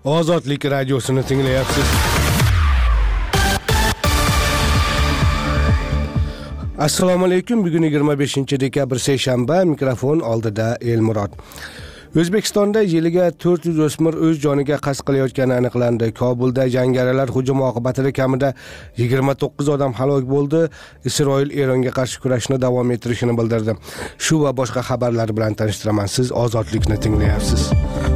Ozodlik radiosini tinglayapsiz. Assalomu alaykum. Bugun 25-dekabr seshanba, mikrofon oldida Elmurod. O'zbekistonda yiliga 400 o'smir o'z joniga qasd qilayotgani aniqlandi. Kobulda jangarilar hujumi oqibatida kamida 29 odam halok bo'ldi. Isroil Eronga qarshi kurashni davom ettirishini bildirdi. Shu va boshqa xabarlar bilan tanishtiraman. Siz Ozodlikni tinglayapsiz.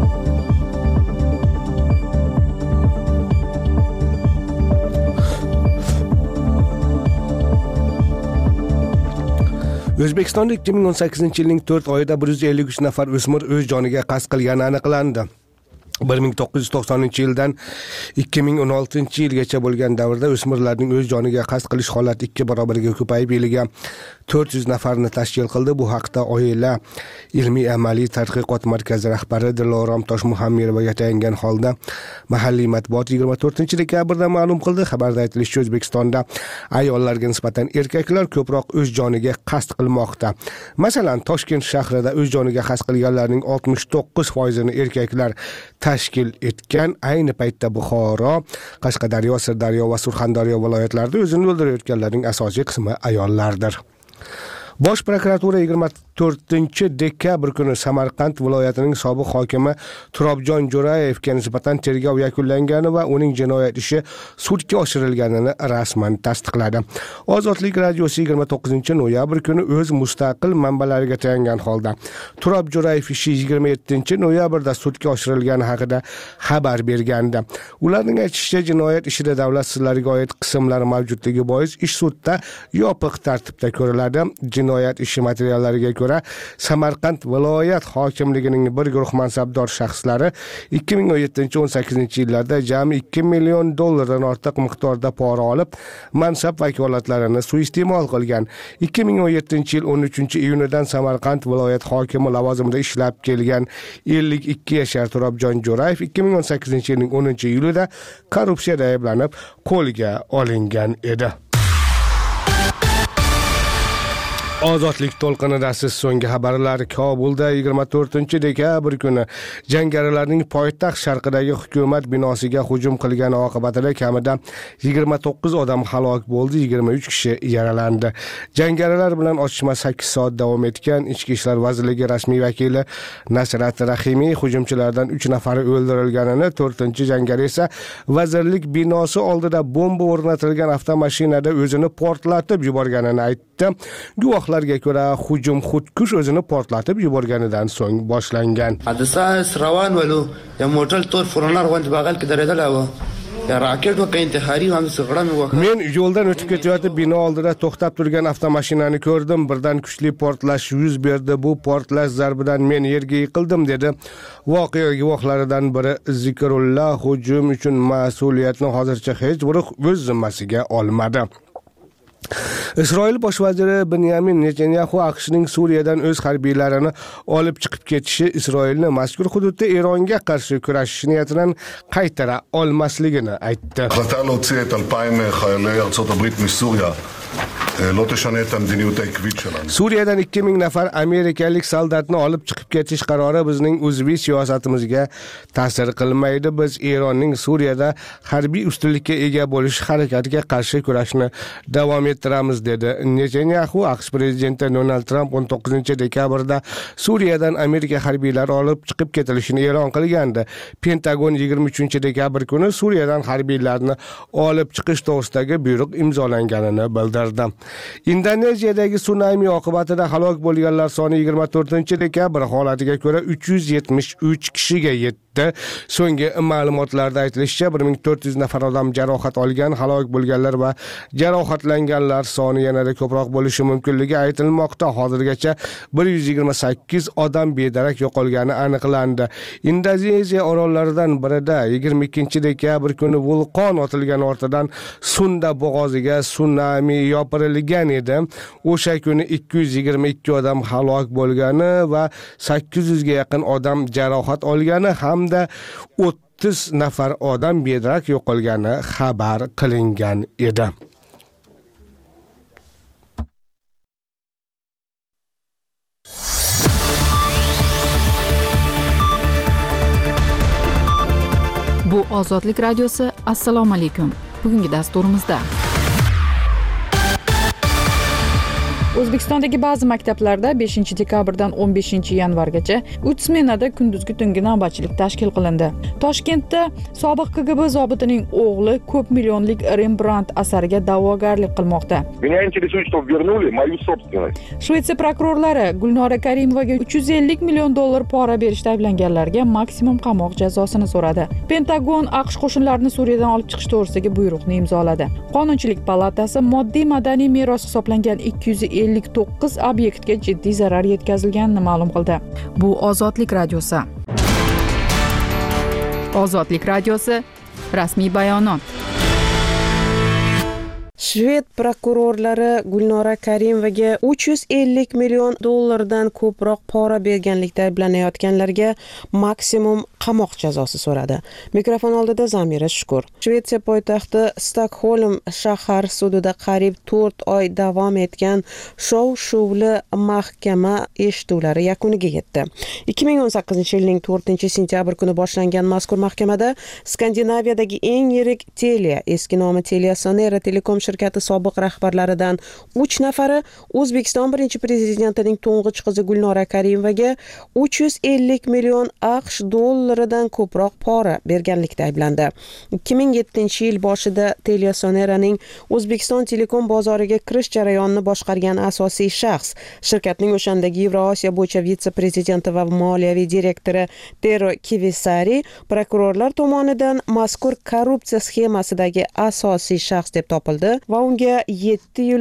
O'zbekistonda 2018-yilning 4 oyida 153 nafar o'smir o'z joniga qasd qilgani aniqlandi. 1990-yildan 2016-yilgacha bo'lgan davrda o'smirlarning o'z joniga qasd qilish holati 2 barobarga ko'payib, yiliga 400 nafarni tashkil qildi. Bu haqda Oila ilmiy-amaliy tadqiqot markazi rahbari Dilorom Toshmuhammedovaga tayangan holda mahalliy matbuot 24-dekabrda ma'lum qildi. Xabarda aytilishicha, O'zbekistonda ayollarga nisbatan erkaklar ko'proq o'z joniga qasd qilmoqda. Masalan, Toshkent shahrida o'z joniga qasd qilganlarning 69%ni erkaklar tashkil etgan. Ayni paytda Buxoro, Qashqadaryo, Sirdaryo va Surxondaryo viloyatlarida o'zini o'ldirayotganlarning asosiy qismi ayollardir. Bosh prokuratura 24-dekabr kuni Samarqand viloyatining sobiq hokimi Turobjon Jo'rayevga nisbatan tergov yakunlangani va uning jinoyat ishi sudga oshirilganini rasman tasdiqladi. Ozodlik radiosi 29-noyabr kuni o'z mustaqil manbalariga tayangan holda Turob Jo'rayev ishi 27-noyabrda sudga oshirilgani haqida xabar bergandi. Ularning aytishicha, jinoyat ishida davlat sirlariga oid qismlar mavjudligi bois ish sudda yopiq tartibda ko'riladi. Jinoyat ishi materiallariga ko'ra, Samarqand viloyat hokimligining bir guruh mansabdor shaxslari 2017-18-yillarda jami $2 million dan ortiq miqdorda pora olib, mansab vakolatlarini suiiste'mol qilgan. 2017-yil 13-iyunidan Samarqand viloyat hokimi lavozimida ishlab kelgan 52 yashar Turobjon Jo'rayev 2018-yilning 10-iyulida korrupsiyada ayblanib qo'lga olingan edi. Ozodlik to'lqinida siz so'nggi xabarlar. Kobulda 24-dekabr kuni jangarilarning poytaxt sharqidagi hukumat binosiga hujum qilgani oqibatida kamida 29 odam halok bo'ldi, 23 kishi yaralandi. Jangarilar bilan otishma 8 soat davom etgan. Ichki ishlar vazirligi rasmiy vakili Nasrat Rahimiy hujumchilardan 3 nafari o'ldirilganini, 4-jangari esa vazirlik binosi oldida bomba o'rnatilgan avtomashinada o'zini portlatib yuborganini aytdi. Guvohlarga ko'ra, hujum xudkush o'zini portlatib yuborganidan so'ng boshlangan. Hadisa Sravan valo ya motor tor furnar g'ondi bag'al kidaredala Men yo'ldan o'tib ketayotib bino oldida to'xtab turgan avtomashinani ko'rdim. Birdan kuchli portlash yuz berdi. Bu portlash zarbidan men yerga yiqildim, dedi. Voqea guvohlaridan biri Zikrullah hujum uchun mas'uliyatni hozircha hech biri o'z zimmasiga olmadi. Isroil bosh vaziri Benyamin Netanyahu AQShning Suriyadan o'z harbiylarini olib chiqib ketishi Isroilni mazkur hududda Eronga qarshi kurashish niyatidan qaytara olmasligini aytdi. Suriyadan 2000 nafar amerikalik soldatni olib chiqib ketish qarori bizning uzviy siyosatimizga ta'sir qilmaydi. Biz Eronning Suriyada harbiy ustunlikka ega bo'lish harakatiga qarshi kurashni davom ettiramiz, dedi Netanyahu. AQSh prezidenti Donald Trump 19-dekabrda Suriyadan Amerika harbiylari olib chiqib ketilishini e'lon qilgandi. Pentagon 23-dekabr kuni Suriyadan harbiylarni olib chiqish to'g'risidagi buyruq imzolanganini bildirdi. Indoneziyadagi sunami oqibatida halok bo'lganlar soni 24-dekabr holatiga ko'ra 373 kishiga yetdi. So'nggi ma'lumotlarda aytilishicha, 1400 nafar odam jarohat olgan. Halok bo'lganlar va jarohatlanganlar soni yanada ko'proq bo'lishi mumkinligi aytilmoqda. Hozirgacha 128 odam bedarak yo'qolgani aniqlandi. Indoneziya orollaridan birida 22-dekabr kuni vulqon otilgani ortidan Sunda bo'g'oziga sunami yopirilgan edi. O'sha kuni 222 odam halok bo'lgani va 800 ga yaqin odam jarohat olgani hamda 30 nafar odam bedarak yo'qolgani xabar qilingan edi. Ozodlik radiosi. Assalomu alaykum. Bugungi dasturimizda O'zbekistondagi ba'zi maktablarda 5-dekabrdan 15-yanvargacha 3 smenada kunduzgi tungi navbatchilik tashkil qilindi. Toshkentda sobiq KGB zobitining o'g'li ko'p millionlik Rembrandt asariga da'vogarlik qilmoqda. Меня интересует, что вернули мою собственность. Shvetsiya prokurorlari Gulnora Karimovaga $350 million pora berishda ayblanganlarga maksimum qamoq jazosini so'radi. Pentagon AQSh qo'shinlarini Suriyadan olib chiqish to'g'risidagi buyruqni imzoladi. Qonunchilik palatasi moddiy madaniy meros hisoblangan 259 obyektga jiddiy zarar yetkazilganini ma'lum qildi. Bu Ozodlik radiosi. Ozodlik radiosi rasmiy bayonot. Shved prokurorlari Gulnora Karimovaga $350 million ko'proq pora berganlikda ayblanayotganlarga maksimum qamoq jazosi so'radi. Mikrofon oldida Zamira Shukur. Shvetsiya poytaxti Stokholm shahar sudida qariyb 4 oy davom etgan shov-shuvli mahkama eshituvlari yakuniga yetdi. 2018-yilning 4-sentyabr kuni boshlangan mazkur mahkamada Skandinaviyadagi eng yirik Telia, eski nomi TeliaSonera Telekom shirkati sobiq rahbarlaridan 3 nafari O'zbekiston birinchi prezidentining to'ng'ich qizi Gulnora Karimovaga $350 million dan ko'proq pora berganlikda ayblandi. 2007-yil boshida TeliaSoneraning O'zbekiston telekom bozoriga kirish jarayonini boshqargan asosiy shaxs, shirkatning o'shandagi Yevrosiyo bo'yicha vitse-prezidenti va moliyaviy direktori Tero Kivisari prokurorlar tomonidan mazkur korrupsiya sxemasidagi asosiy shaxs deb topildi va unga 7 yil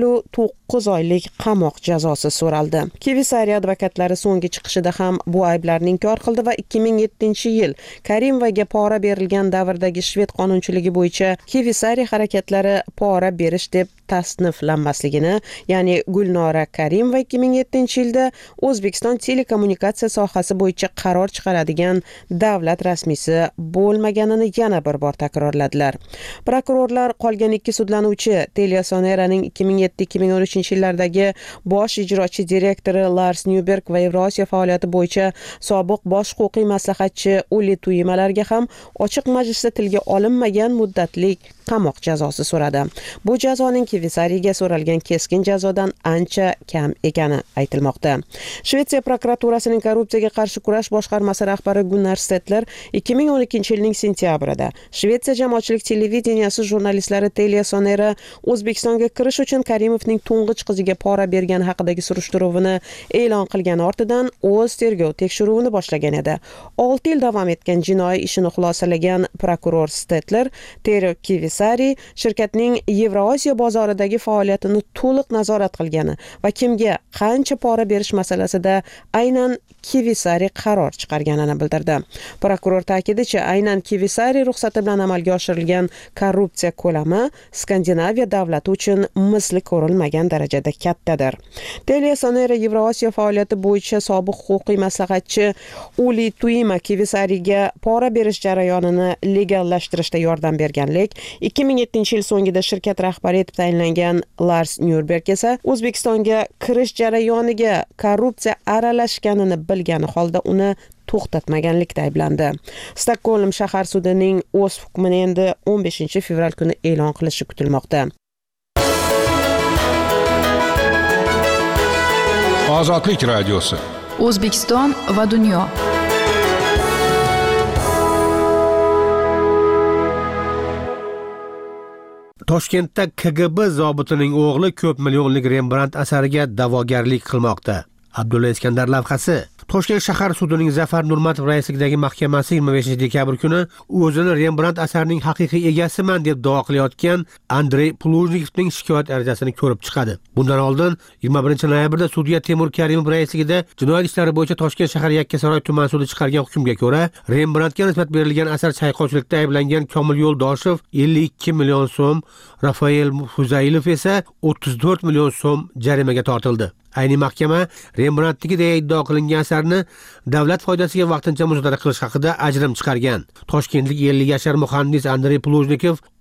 9 oylik qamoq jazosi so'raldi. Kivisari advokatlari so'nggi chiqishida ham bu ayblarni inkor qildi va 2007-yil Karimovaga pora berilgan davrdagi shved qonunchiligi bo'yicha Kivisari harakatlari pora berish deb tasniflanmasligini, ya'ni Gulnora Karimova 2007-yilda O'zbekiston telekommunikatsiya sohasi bo'yicha qaror chiqaradigan davlat rasmiysi bo'lmaganini yana bir bor takrorladilar. Prokurorlar qolgan 2 sudlanuvchi TeliaSoneraning 2007-2013-yillardagi bosh ijrochi direktori Lars Nyberg va Yevrosiyo faoliyati bo'yicha sobiq bosh huquqiy maslahatchi Uli Tuyimalarga ham ochiq majlisda tilga olinmagan muddatlik qamoq jazosi so'radi. Bu jazoning Kivisariga so'ralgan keskin jazodan ancha kam ekani aytilmoqda. Shvetsiya prokuraturasining korrupsiyaga qarshi kurash boshqarmasi rahbari Gunnar Stetler 2012-yilning sentyabrida Shvetsiya jamoatchilik televideniyasi jurnalistlari TeliaSonera O'zbekistonga kirish uchun Karimovning to'ng'ich qiziga pora bergani haqidagi surishtiruvini e'lon qilgani ortidan o'z tergov tekshiruvini boshlagan edi. 6 yil davom etgan jinoiy ishini xulosalagan prokuror Stetler Tero Kivisari shirkatning Yevrosiyo bozoridagi faoliyatini to'liq nazorat qilgani va kimga qancha pora berish masalasida aynan Kivisari qaror chiqarganini bildirdi. Prokuror ta'kidicha, aynan Kivisari ruxsati bilan amalga oshirilgan korrupsiya ko'lami Skandinaviya davlati uchun misli ko'rilmagan darajada kattadir. TeliaSonera Yevrosiyo faoliyati bo'yicha sobiq huquqiy maslahatchi Uli Tuyima Kivisariga pora berish jarayonini legallashtirishda yordam berganlik, 2007-yil so'ngida shirkat rahbari etib tayinlangan Lars Nyberg esa O'zbekistonga kirish jarayoniga korrupsiya aralashganini bilgani holda uni to'xtatmaganlikda ayblandi. Stokholm shahar sudining o'z hukmini endi 15-fevral kuni e'lon qilishi kutilmoqda. Ozodlik radiosi. O'zbekiston va dunyo. Toshkentda KGB zobitining o'g'li ko'p millionlik Rembrandt asariga da'vogarlik qilmoqda. Abdulla Iskandar lavhasi. Toshkent shahar sudining Zafar Nurmatov raisligidagi mahkamasi 25-dekabr kuni o'zini Rembrandt asarining haqiqiy egasiman deb da'vo qilayotgan Andrey Plujnikovning shikoyat arizasini ko'rib chiqadi. Bundan oldin 21-noyabrda sudya Temur Karimov raisligida jinoyat ishlari bo'yicha Toshkent shahar Yakkasaroy tuman sudi chiqargan hukmga ko'ra, Rembrandtga nisbat berilgan asar chayqovchilikda ayblangan Komil Yo'ldoshev 52 million so'm, Rafael Fuzailov esa 34 million so'm jarimaga tortildi. Ayni mahkama Rembrandtga deya iddio qilingan asarni davlat foydasiga vaqtincha musodara qilish haqida ajrim chiqargan. Toshkentlik 50 yashar muhandis Andrey Plujnikov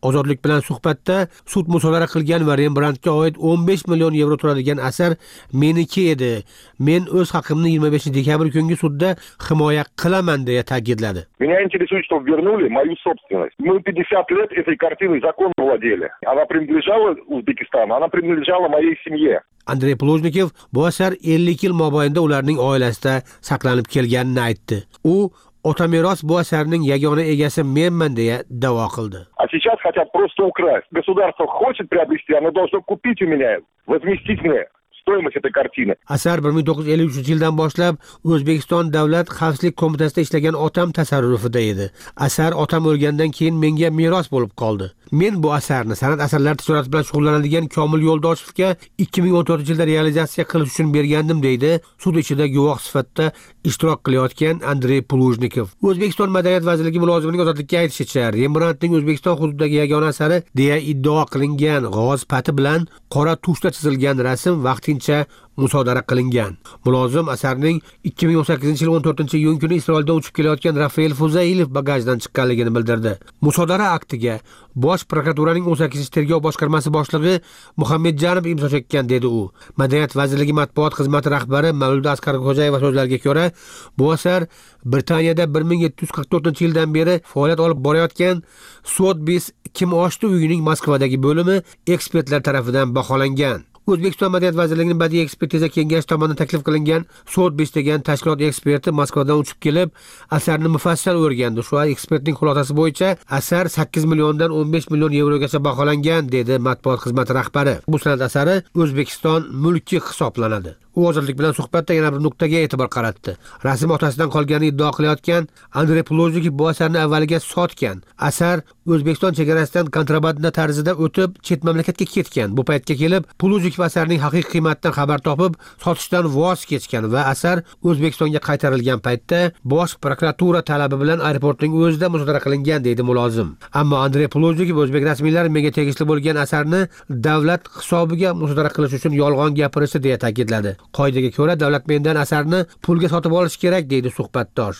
Ozodlik bilan suhbatda sud musodara qilgan va Rembrandtga oid 15 million yevro turadigan asar meniki edi. Men o'z haqimni 25 dekabr kungi sudda himoya qilaman deya ta'kidladi. Меня интересует, что вернули мою собственность. Мы 50 лет этой картиной законно владели. Она принадлежала Узбекистану, она принадлежала моей семье. Andrey Plujnikov bu asar 50 yil mobaynida ularning oilasida saqlanib kelganini aytdi. U Otameros bu asarning yagona egasi menman deya da'vo qildi. А сейчас хотят просто украсть. Государство хочет приобрести, оно должно купить у меня, возместить мне стоимость этой картины. Asar 1953 yildan boshlab O'zbekiston Davlat xavfsizlik qo'mitasida ishlagan otam tasarrufida edi. Asar otam o'lgandan keyin menga meros bo'lib qoldi. Men bu asarni san'at asarlari tijorati bilan shug'ullanadigan Komil Yo'ldoshevga 2014-yilda realizatsiya qilish uchun bergandim deydi sud ichida guvoh sifatida ishtirok qilayotgan Andrey Plujnikov. O'zbekiston Madaniyat vazirligi mulozimining ozodlikka aytishicha, Rembrandtning O'zbekiston hududidagi yagona asari deya iddao qilingan g'oz pati bilan qora tushda chizilgan rasm vaqtincha musodara qilingan. Mulozim asarning 2018-yil 14-iyun kuni Isroildan uchib kelayotgan Rafael Fuzailov bagajdan chiqqanligini bildirdi. Musodara aktiga Bosh prokuraturaning 18-tergov boshqarmasi boshlig'i Muhammadjanov imzo chekkan dedi u. Madaniyat vazirligi matbuot xizmati rahbari Mavlud Asqarxo'jayeva so'zlariga ko'ra, bu asar Britaniyada 1744-yildan beri faoliyat olib borayotgan Sotheby's kim ochdi uyining Moskvadagi bo'limi ekspertlar tomonidan baholangan. O'zbekiston Madaniyat vazirligining badiiy ekspertiza kengashi tomonidan taklif qilingan Sotheby's degan tashkilot eksperti Moskvadan uchib kelib, asarni mufassal o'rgandi. Shu ekspertning xulosasi bo'yicha asar 8 milliondan 15 million yevrogacha baholangan dedi matbuot xizmati rahbari. Bu san'at asari O'zbekiston mulki hisoblanadi. U ozodlik bilan suhbatda yana bir nuqtaga e'tibor qaratdi. Rasm otasidan qolganini iddao qilayotgan Andrey Plujnikov bu asarni avvaliga sotgan. Asar O'zbekiston chegarasidan kontrabanda tarzida o'tib chet mamlakatga ketgan. Bu paytga kelib Plujnikov asarning haqiqiy qiymatidan xabar topib, sotishdan voz kechgan va asar O'zbekistonga qaytarilgan paytda Bosh prokuratura talabi bilan aeroportning o'zida musodara qilingan deydi mulozim. Ammo Andrey Plujnikov o'zbek rasmiylari menga tegishli bo'lgan asarni davlat hisobiga musodara qilish uchun yolg'on gapirishdi deya ta'kidladi. Qoidaga ko'ra davlat mendan asarni pulga sotib olish kerak deydi suhbatdosh.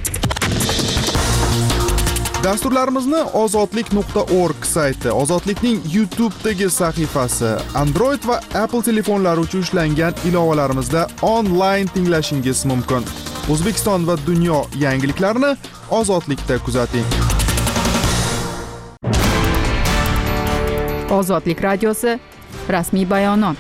Dasturlarimizni ozodlik.org sayti, Ozodlikning YouTube'dagi sahifasi, Android va Apple telefonlari uchun ishlangan ilovalarimizda onlayn tinglashingiz mumkin. O'zbekiston va dunyo yangiliklarini Ozodlikda kuzating. Ozodlik radiosi rasmiy bayonot.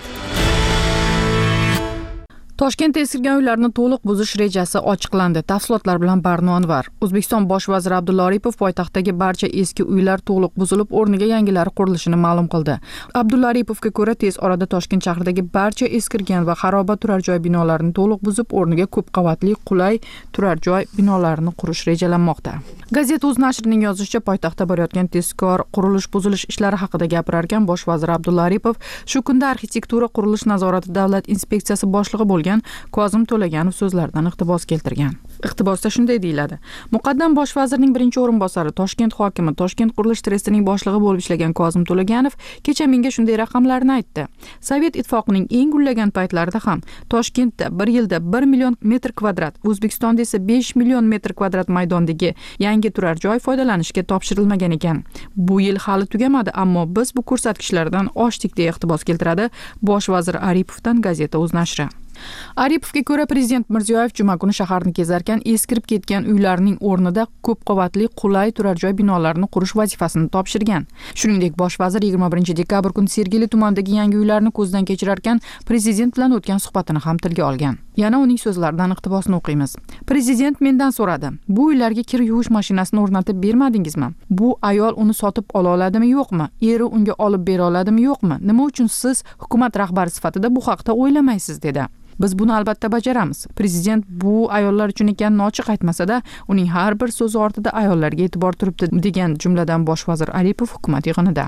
Toshkentda eskirgan uylarni to'liq buzish rejasi ochiqlandi. Tafsilotlar bilan Barno Anvar. O'zbekiston bosh vaziri Abdulla Aripov poytaxtdagi barcha eski uylar to'liq buzilib, o'rniga yangilari qurilishini ma'lum qildi. Abdulla Aripovga ko'ra, tez orada Toshkent shahridagi barcha eskirgan va xaroba turar joy binolarini to'liq buzib, o'rniga ko'p qavatli, qulay turar joy binolarini qurish rejalanmoqda. Gazeta.uz nashrining yozishicha, poytaxtda borayotgan tezkor qurilish-buzilish ishlari haqida gapirarkan bosh vazir Abdulla Aripov shu kunda arxitektura qurilish nazorati davlat inspeksiyasi boshlig'i bo'lgan Kozim To'laganov so'zlaridan iqtibos keltirgan. Iqtibosda shunday deyiladi: Muqaddam bosh vazirning birinchi o'rinbosari, Toshkent hokimi, Toshkent qurilish trustining boshlig'i bo'lib ishlagan Kozim To'laganov kecha menga shunday raqamlarni aytdi. Sovet ittifoqining eng gullagan paytlarida ham Toshkentda bir yilda 1 million metr kvadrat, O'zbekistonda esa 5 million metr kvadrat maydondagi yangi turar joy foydalanishga topshirilmagan ekan. Bu yil hali tugamadi, ammo biz bu ko'rsatkichlardan oshdik deya iqtibos keltiradi bosh vazir Aripovdan Gazeta.uz nashri. Aripovga ko'ra, prezident Mirziyoyev juma kuni shaharni kezarkan eskirib ketgan uylarning o'rnida ko'p qavatli, qulay turar joy binolarini qurish vazifasini topshirgan. Shuningdek, bosh vazir 21 dekabr kuni Sergeli tumanidagi yangi uylarni ko'zdan kechirarkan prezident bilan o'tgan suhbatini ham tilga olgan. Yana uning so'zlaridan iqtibosni o'qiymiz. Prezident mendan so'radi: "Bu uylarga kir yuvish mashinasini o'rnatib bermadingizmi? Bu ayol uni sotib ola oladimi, yo'qmi? Eri unga olib bera oladimi, yo'qmi? Nima uchun siz hukumat rahbari sifatida bu haqda o'ylamaysiz?" dedi. Biz buni albatta bajaramiz. Prezident bu ayollar uchun ekanini ochiq aytmasa-da, uning har bir so'zi ortida ayollarga e'tibor turibdi degan jumladan bosh vazir Aripov hukumat yig'inida.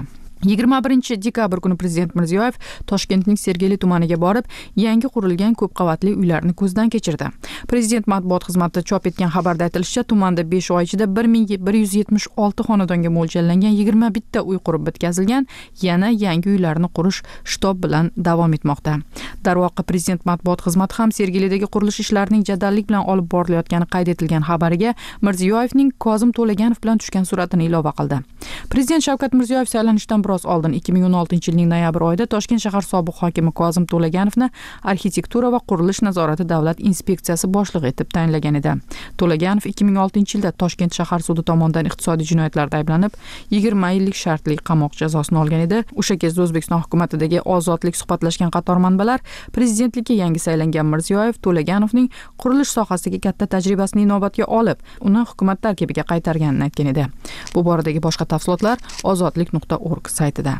21-dekabr kuni Prezident Mirziyoyev Toshkentning Sergeli tumaniga borib, yangi qurilgan ko'p qavatli uylarni ko'zdan kechirdi. Prezident matbuot xizmati chop etgan xabarda aytilishicha, tumanda 5 oy ichida 1176 xonadonga mo'ljallangan 21 ta uy qurib bitkazilgan, yana yangi uylarni qurish shtob bilan davom etmoqda. Darvoqe, Prezident matbuot xizmati ham Sergelidagi qurilish ishlarining jadallik bilan olib borilayotgani qayd etilgan xabariga Mirziyoyevning Kozim To'laganov bilan tushgan suratini ilova qildi. Prezident Shavkat Mirziyoyev saylanishdan biroz oldin 2016 yilning noyabr oyida Toshkent shahar sobiq hokimi Kozim To'laganovni arxitektura va qurilish nazorati davlat inspeksiyasi boshlig'i etib tayinlagan edi. To'laganov 2006 yilda Toshkent shahar sudi tomonidan iqtisodiy jinoyatlarda ayblanib, 20 yillik shartli qamoq jazosini olgan edi. O'sha kezda O'zbekiston hukumatidagi ozodlik suhbatlashgan qator manbalar prezidentlikka yangi saylangan Mirziyoyev To'laganovning qurilish sohasidagi katta tajribasini inobatga olib, uni hukumat tarkibiga qaytarganini aytgan edi. Bu boradagi boshqa tafsilotlar ozodlik.org saytida.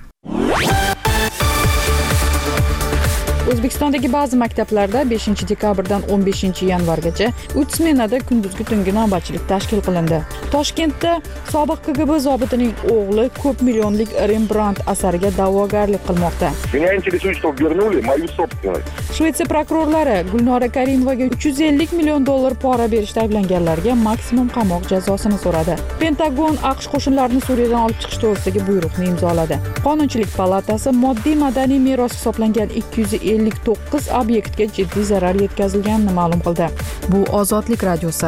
O'zbekistondagi ba'zi maktablarda 5-dekabrdan 15-yanvargacha 3 smenada kunduzgi tungi navbatchilik tashkil qilindi. Toshkentda sobiq KGB zobitining o'g'li ko'p millionlik Rembrandt asariga da'vogarlik qilmoqda. Меня интересует, что вернули мою собственность. Shvetsiya prokurorlari Gulnora Karimovaga $350 million pora berishda ayblanganlarga maksimum qamoq jazosini so'radi. Pentagon AQSh qo'shinlarini Suriyadan olib chiqish to'g'risidagi buyruqni imzoladi. Qonunchilik palatasi moddiy madaniy meros hisoblangan 259 obyektga jiddiy zarar yetkazilganini ma'lum qildi. Bu Ozodlik radiosi.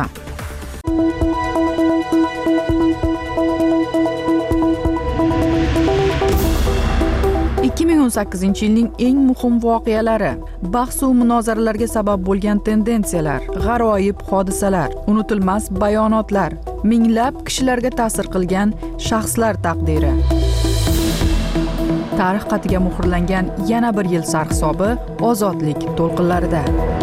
yilning eng muhim voqealari, bahs va munozaralarga sabab bo'lgan tendensiyalar, g'aroyib hodisalar, unutilmas bayonotlar, minglab kishilarga ta'sir qilgan shaxslar taqdiri. Tarix xatiga muhrlangan yana bir yil sarhisobi Ozodlik to'lqinlarida.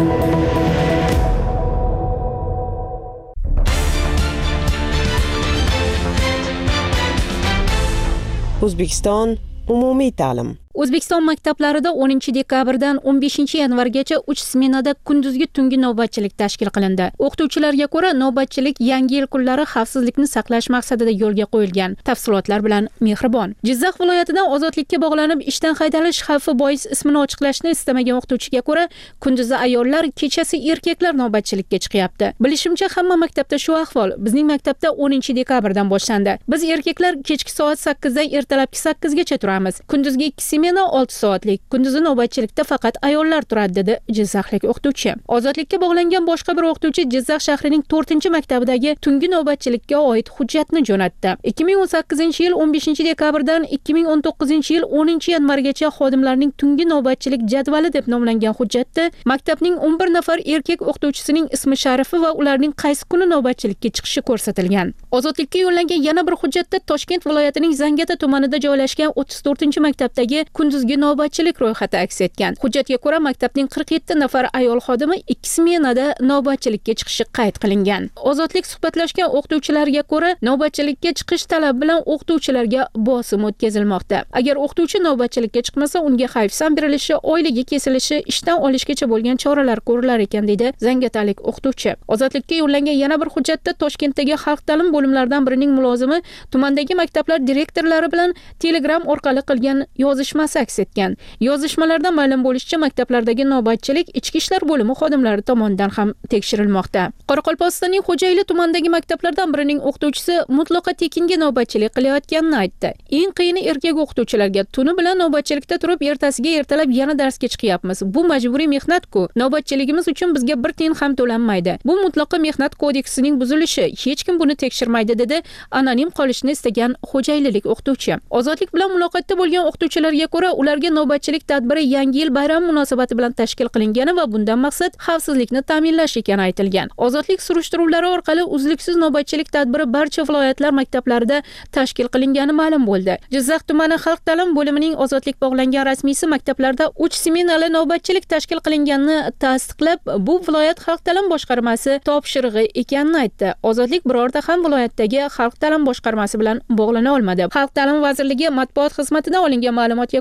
O'zbekiston umumiy ta'lim. O'zbekiston maktablarida 10-dekabrdan 15-yanvargacha 3 smenada kunduzgi tungi navbatchilik tashkil qilindi. O'qituvchilarga ko'ra, navbatchilik yangi yil kunlari xavfsizlikni saqlash maqsadida yo'lga qo'yilgan. Tafsilotlar bilan Mehribon. Jizzax viloyatidan ozodlikka bog'lanib ishdan haydalish xavfi bois ismini ochiqlashni istamagan o'qituvchiga ko'ra, kunduzi ayollar, kechasi erkaklar navbatchilikka chiqyapti. Bilishimcha, hamma maktabda shu ahvol. Bizning maktabda 10-dekabrdan boshlandi. Biz erkaklar kechki soat 8 dan ertalabki 8 gacha turamiz. Kunduzgi 2 smena 6 soatlik. Kunduzi navbatchilikda faqat ayollar turadi, dedi jizzaxlik o'qituvchi. Ozodlikka bog'langan boshqa bir o'qituvchi Jizzax shahrining 4-maktabidagi tungi navbatchilikka oid hujjatni jo'natdi. 2018-yil 15-dekabrdan 2019-yil 10-yanvargacha xodimlarning tungi navbatchilik jadvali deb nomlangan hujjatda maktabning 11 nafar erkak o'qituvchisining ismi sharifi va ularning qaysi kuni navbatchilikka chiqishi ko'rsatilgan. Ozodlikka yo'llangan yana bir hujjatda Toshkent viloyatining Zangata tumanida joylashgan 34-maktabdagi kunduzgi navbatchilik ro'yxati aks etgan. Hujjatga ko'ra, maktabning 47 nafar ayol xodimi 2 smenada navbatchilikka chiqishi qayd qilingan. Ozodlik suhbatlashgan o'qituvchilarga ko'ra, navbatchilikka chiqish talabi bilan o'qituvchilarga bosim o'tkazilmoqda. Agar o'qituvchi navbatchilikka chiqmasa, unga hayfsan berilishi, oyligi kesilishi, ishdan olishgacha bo'lgan choralar ko'rilar ekan, deydi zangatalik o'qituvchi. Ozodlikka yo'llangan yana bir hujjatda Toshkentdagi xalq ta'lim bo'limlaridan birining mulozimi tumandagi maktablar direktorlari bilan Telegram orqali qilgan yozishmasi aks etgan. Yozishmalarda ma'lum bo'lishicha, maktablardagi navbatchilik ichki ishlar bo'limi xodimlari tomonidan ham tekshirilmoqda. Qoraqalpog'istonning Xo'jayli tumanidagi maktablardan birining o'qituvchisi mutlaqo tekinga navbatchilik qilayotganini aytdi. Eng qiyini erkak o'qituvchilarga tuni bilan navbatchilikda turib, ertasiga ertalab yana darsga chiqyapmiz. Bu majburiy mehnat-ku. Navbatchiligimiz uchun bizga bir tiyin ham to'lanmaydi. Bu mutlaqo mehnat kodeksining buzilishi. Hech kim buni tekshirmaydi, dedi anonim qolishni istagan xo'jaylilik o'qituvchi. Ozodlik bilan muloqotda bo'lgan o'qituvchilarga ko'ra, ularga navbatchilik tadbiri Yangi yil bayrami munosabati bilan tashkil qilingani va bundan maqsad xavfsizlikni ta'minlash ekani aytilgan. Ozodlik surishtiruvlari orqali uzluksiz navbatchilik tadbiri barcha viloyatlar maktablarida tashkil qilingani ma'lum bo'ldi. Jizzax tumani xalq ta'lim bo'limining ozodlik bog'langan rasmiysi maktablarda 3 smenali navbatchilik tashkil qilinganini tasdiqlab, bu viloyat xalq ta'lim boshqarmasi topshirig'i ekanini aytdi. Ozodlik birorta ham viloyatdagi xalq ta'lim boshqarmasi bilan bog'lana olmadi. Xalq ta'lim vazirligi matbuot xizmatidan olingan ma'lumotga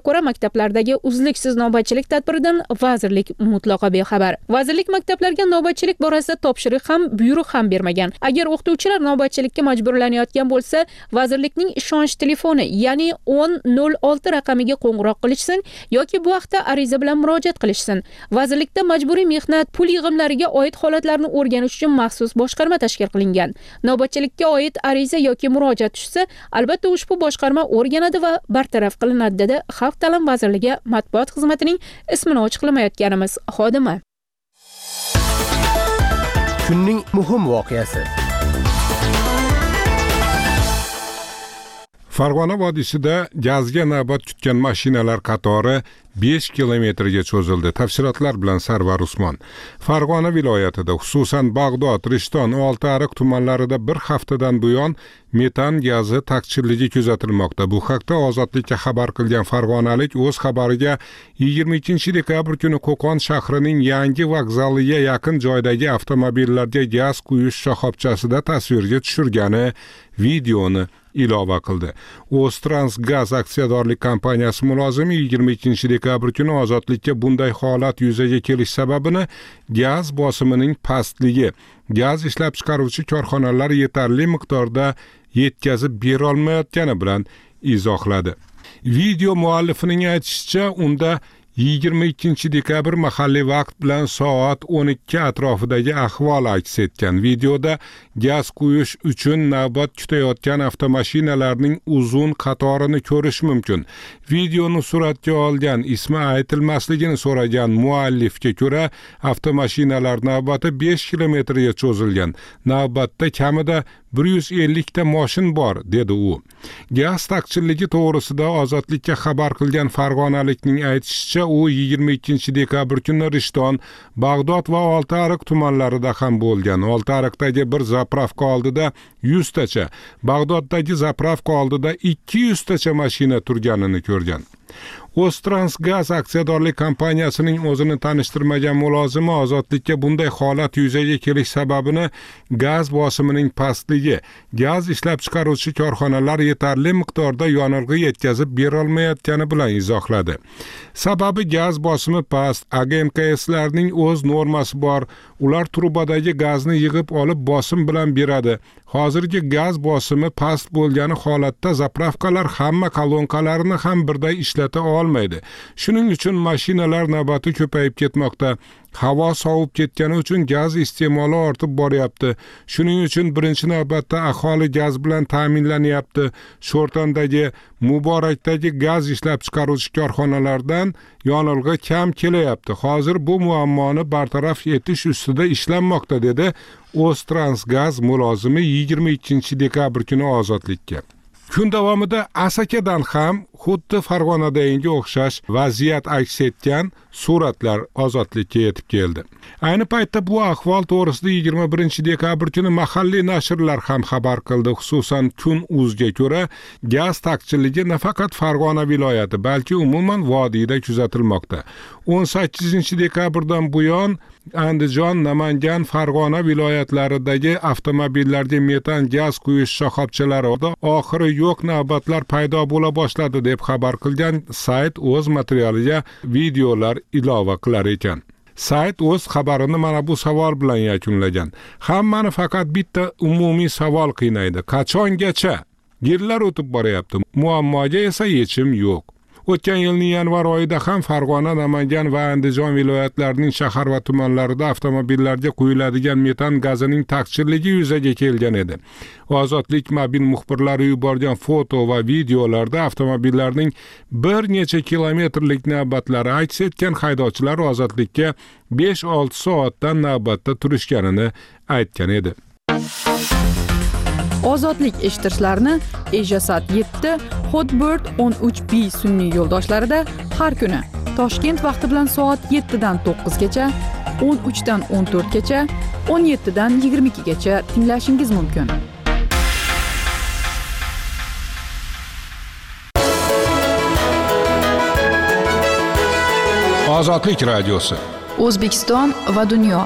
ko'ra, maktablardagi uzluksiz navbatchilik tadbiridan vazirlik mutlaqo bexabar. Vazirlik maktablarga navbatchilik borasida topshiriq ham, buyruq ham bermagan. Agar o'qituvchilar navbatchilikka majburlanayotgan bo'lsa, vazirlikning ishonch telefoni, ya'ni 1006 raqamiga qo'ng'iroq qilishsin yoki bu haqda ariza bilan murojaat qilishsin. Vazirlikda majburiy mehnat pul yig'imlariga oid holatlarni o'rganish uchun maxsus boshqarma tashkil qilingan. Navbatchilikka oid ariza yoki murojaat tushsa, albatta ushbu boshqarma o'rganadi va bartaraf qilinadi, dedi Xalq ta'lim vazirligi matbuot xizmatining ismini ochiqlamayotganimiz xodimi. Kunning muhim voqeasi. Farg'ona vodiysida gazga navbat kutgan mashinalar qatori 5 kilometrga cho'zildi. Tafsilotlar bilan Sarvar Usmon. Farg'ona viloyatida, xususan Bag'dod, Rishton, Oltiariq tumanlarida bir haftadan buyon metan gazi taqchilligi kuzatilmoqda. Bu haqda Ozodlikka xabar qilgan farg'onalik o'z xabariga 22-dekabr kuni Qo'qon shahrining yangi vokzaliga yaqin joydagi avtomobillarga gaz quyish shoxobchasida tasvirga tushirgani videoni ilova qildi. O'ztransgaz aksiyadorlik kompaniyasi mulozimi 22-dekabr kuni Ozodlikka bunday holat yuzaga kelish sababini gaz bosimining pastligi, gaz ishlab chiqaruvchi korxonalar yetarli miqdorda yetkazib bera olmayotgani bilan izohladi. Video muallifining aytishicha, unda 22-dekabr mahalliy vaqt bilan soat 12 atrofidagi ahvol aks etgan. Videoda gaz quyish uchun navbat kutayotgan avtomashinalarning uzun qatorini ko'rish mumkin. Videoni suratga olgan, ismi aytilmasligini so'ragan muallifga ko'ra, avtomashinalar navbati 5 kilometrga cho'zilgan. Navbatda kamida 150 ta mashin bor, dedi u. Gaz taqchilligi to'g'risida Ozodlikka xabar qilgan farg'onalikning aytishicha, u 22-dekabr kuni Rishton, Bag'dod va Oltiariq tumanlarida ham bo'lgan. Oltiariqdagi bir zapravka oldida 100 tacha, Bag'doddagi zapravka oldida 200 tacha mashina turganini ko'rgan. O'ztransgaz aksiyadorlik kompaniyasining o'zini tanishtirmagan mulozimi Ozodlikka bunday holat yuzaga kelish sababini gaz bosimining pastligi, gaz ishlab chiqaruvchi korxonalar yetarli miqdorda yonilg'i yetkazib bera olmayotgani bilan izohladi. Sababi gaz bosimi past, AGMKSlarning o'z normasi bor. Ular trubadagi gazni yig'ib olib bosim bilan beradi. Hozirgi gaz bosimi past bo'lgani holatda zapravkalar hamma kolonkalarni ham birday ishlata olmaydi. Shuning uchun mashinalar navbati ko'payib ketmoqda. Havo sovib ketgani uchun gaz iste'moli ortib boryapti. Shuning uchun birinchi navbatda aholi gaz bilan ta'minlanyapti. Sho'rtondagi, Muborakdagi gaz ishlab chiqaruvchi korxonalardan yonilg'i kam kelyapti. Hozir bu muammoni bartaraf etish ustida ishlanmoqda, dedi O'ztransgaz mulozimi 22-dekabr kuni Ozodlikka. Kun davomida Asakadan ham xuddi Farg'onadagi o'xshash vaziyat aks etgan suratlar Ozodlikka yetib keldi. Ayni paytda bu ahvol to'g'risida 21-dekabr kuni mahalliy nashrlar ham xabar qildi. Xususan Kun.uzga ko'ra, gaz taqchilligi nafaqat Farg'ona viloyati, balki umuman vodiyda kuzatilmoqda. 18-dekabrdan buyon Andijon, Namangan, Farg'ona viloyatlaridagi avtomobillarga metan gaz quyish shoxobchalarida oxiri yo'q navbatlar paydo bo'la boshladi, deb xabar qilgan sayt o'z materialiga videolar ilova qilar ekan. Sayt o'z xabarini mana bu savol bilan yakunlagan. Hammani faqat bitta umumiy savol qiynaydi. Qachongacha? Yillar o'tib boryapti. Muammoga esa yechim yo'q. O'tgan yilning yanvar oyida ham Farg'ona, Namangan va Andijon viloyatlarining shahar va tumanlarida avtomobillarga quyiladigan metan gazining taqchilligi yuzaga kelgan edi. Ozodlik mobil muxbirlari yuborgan foto va videolarda avtomobillarning bir necha kilometrlik navbatlari aks etgan. Haydovchilar Ozodlikka 5-6 soatdan navbatda turishganini aytgan edi. Ozodlik eshitishlarini Ejasat 7, Hotbird 13B sun'iy yo'ldoshlarida har kuni Toshkent vaqti bilan soat 7 dan 9 gacha, 13 dan 14 gacha, 17 dan 22 gacha tinglashingiz mumkin. Ozodlik radiosi. O'zbekiston va dunyo.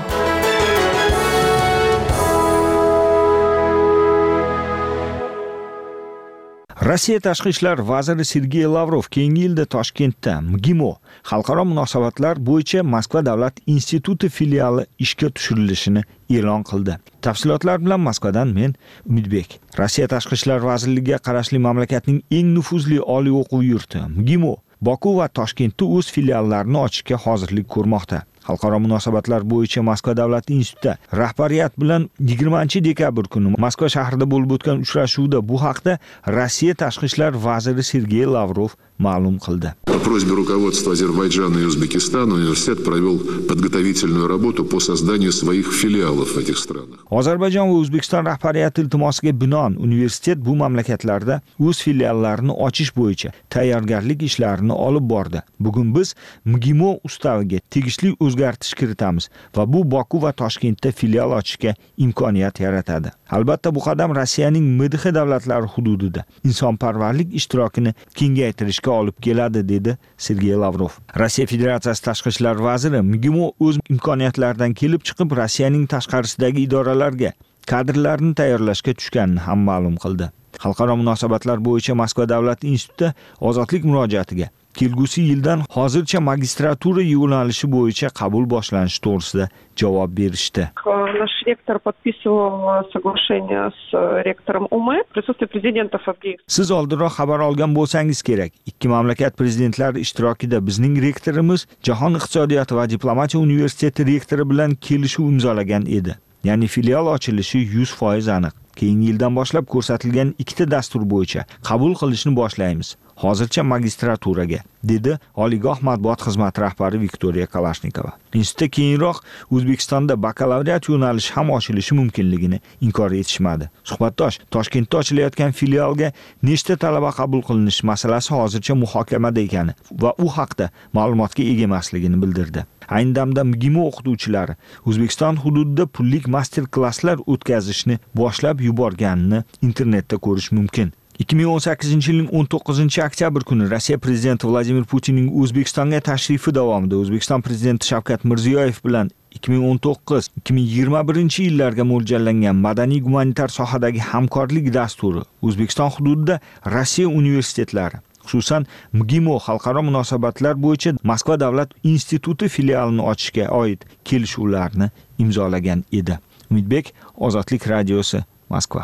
Rossiya tashqi ishlar vaziri Sergey Lavrov keyingi yilda Toshkentda MGIMO xalqaro munosabatlar bo'yicha Moskva davlat instituti filiali ishga tushirilishini e'lon qildi. Tafsilotlar bilan Moskvadan men Umidbek. Rossiya tashqi ishlar vazirligiga qarashli mamlakatning eng nufuzli oliy o'quv yurti MGIMO Boku va Toshkentda o'z filiallarini ochishga hozirlik ko'rmoqda. Xalqaro munosabatlar bo'yicha Moskva davlat instituti rahbariyat bilan 20-dekabr kuni Moskva shahrida bo'lib o'tgan uchrashuvda bu haqda Rossiya tashqi ishlar vaziri Sergey Lavrov ma'lum qildi. По просьбе руководства Азербайджана и Узбекистана университет провел подготовительную работу по созданию своих филиалов в этих странах. Ozarbayjon va O'zbekiston rahbariyati iltimosiga binoan universitet bu mamlakatlarda o'z filiallarini ochish bo'yicha tayyorgarlik ishlarini olib bordi. Bugun biz MGIMO ustaviga tegishli o'zgartirish kiritamiz va bu Boku va Toshkentda filial ochishga imkoniyat yaratadi. Albatta bu qadam Rossiyaning MDH davlatlari hududida insonparvarlik ishtirokini kengaytirishga olib keladi, dedi Sergey Lavrov. Rossiya Federatsiyasi tashqi ishlar vaziri MGIMO o'z imkoniyatlaridan kelib chiqib Rossiyaning tashqarisidagi idoralarga kadrlarni tayyorlashga tushganini ham ma'lum qildi. Xalqaro munosabatlar bo'yicha Moskva davlat instituti ozodlik murojaatiga kelgusi yildan hozircha magistratura yo'nalishi bo'yicha qabul boshlanishi to'g'risida javob berishdi. Наш ректор подписывал соглашение с ректором УМЭ в присутствии президентов обеих. Siz oldinroq xabar olgan bo'lsangiz kerak. Ikki mamlakat prezidentlari ishtirokida bizning rektorimiz Jahon iqtisodiyoti va diplomatiya universiteti rektori bilan kelishuv imzolagan edi. Ya'ni filial ochilishi 100% aniq. Keyingi yildan boshlab ko'rsatilgan ikkita dastur bo'yicha qabul qilishni boshlaymiz. Hozircha magistraturaga, dedi oliygoh matbuot xizmati rahbari Viktoriya Kalashnikova. Institutda keyinroq O'zbekistonda bakalavriat yo'nalishi ham ochilishi mumkinligini inkor etishmadi. Suhbatdosh Toshkentda ochilayotgan filialga nechta talaba qabul qilinish masalasi hozircha muhokamada ekani va u haqda ma'lumotga ega emasligini bildirdi. Ayni damda MGIMO o'qituvchilari O'zbekiston hududida pullik master-klasslar o'tkazishni boshlab yuborganini internetda ko'rish mumkin. 2018-yilning 19-oktyabr kuni Rossiya prezidenti Vladimir Putinning O'zbekistonga tashrifi davomida O'zbekiston prezidenti Shavkat Mirziyoyev bilan 2019-2021-yillarga mo'ljallangan madaniy gumanitar sohadagi hamkorlik dasturi O'zbekiston hududida Rossiya universitetlari, xususan MGIMO xalqaro munosabatlar bo'yicha Moskva davlat instituti filialini ochishga oid kelishuvlarni imzolagan edi. Umidbek, Ozodlik radiosi, Moskva.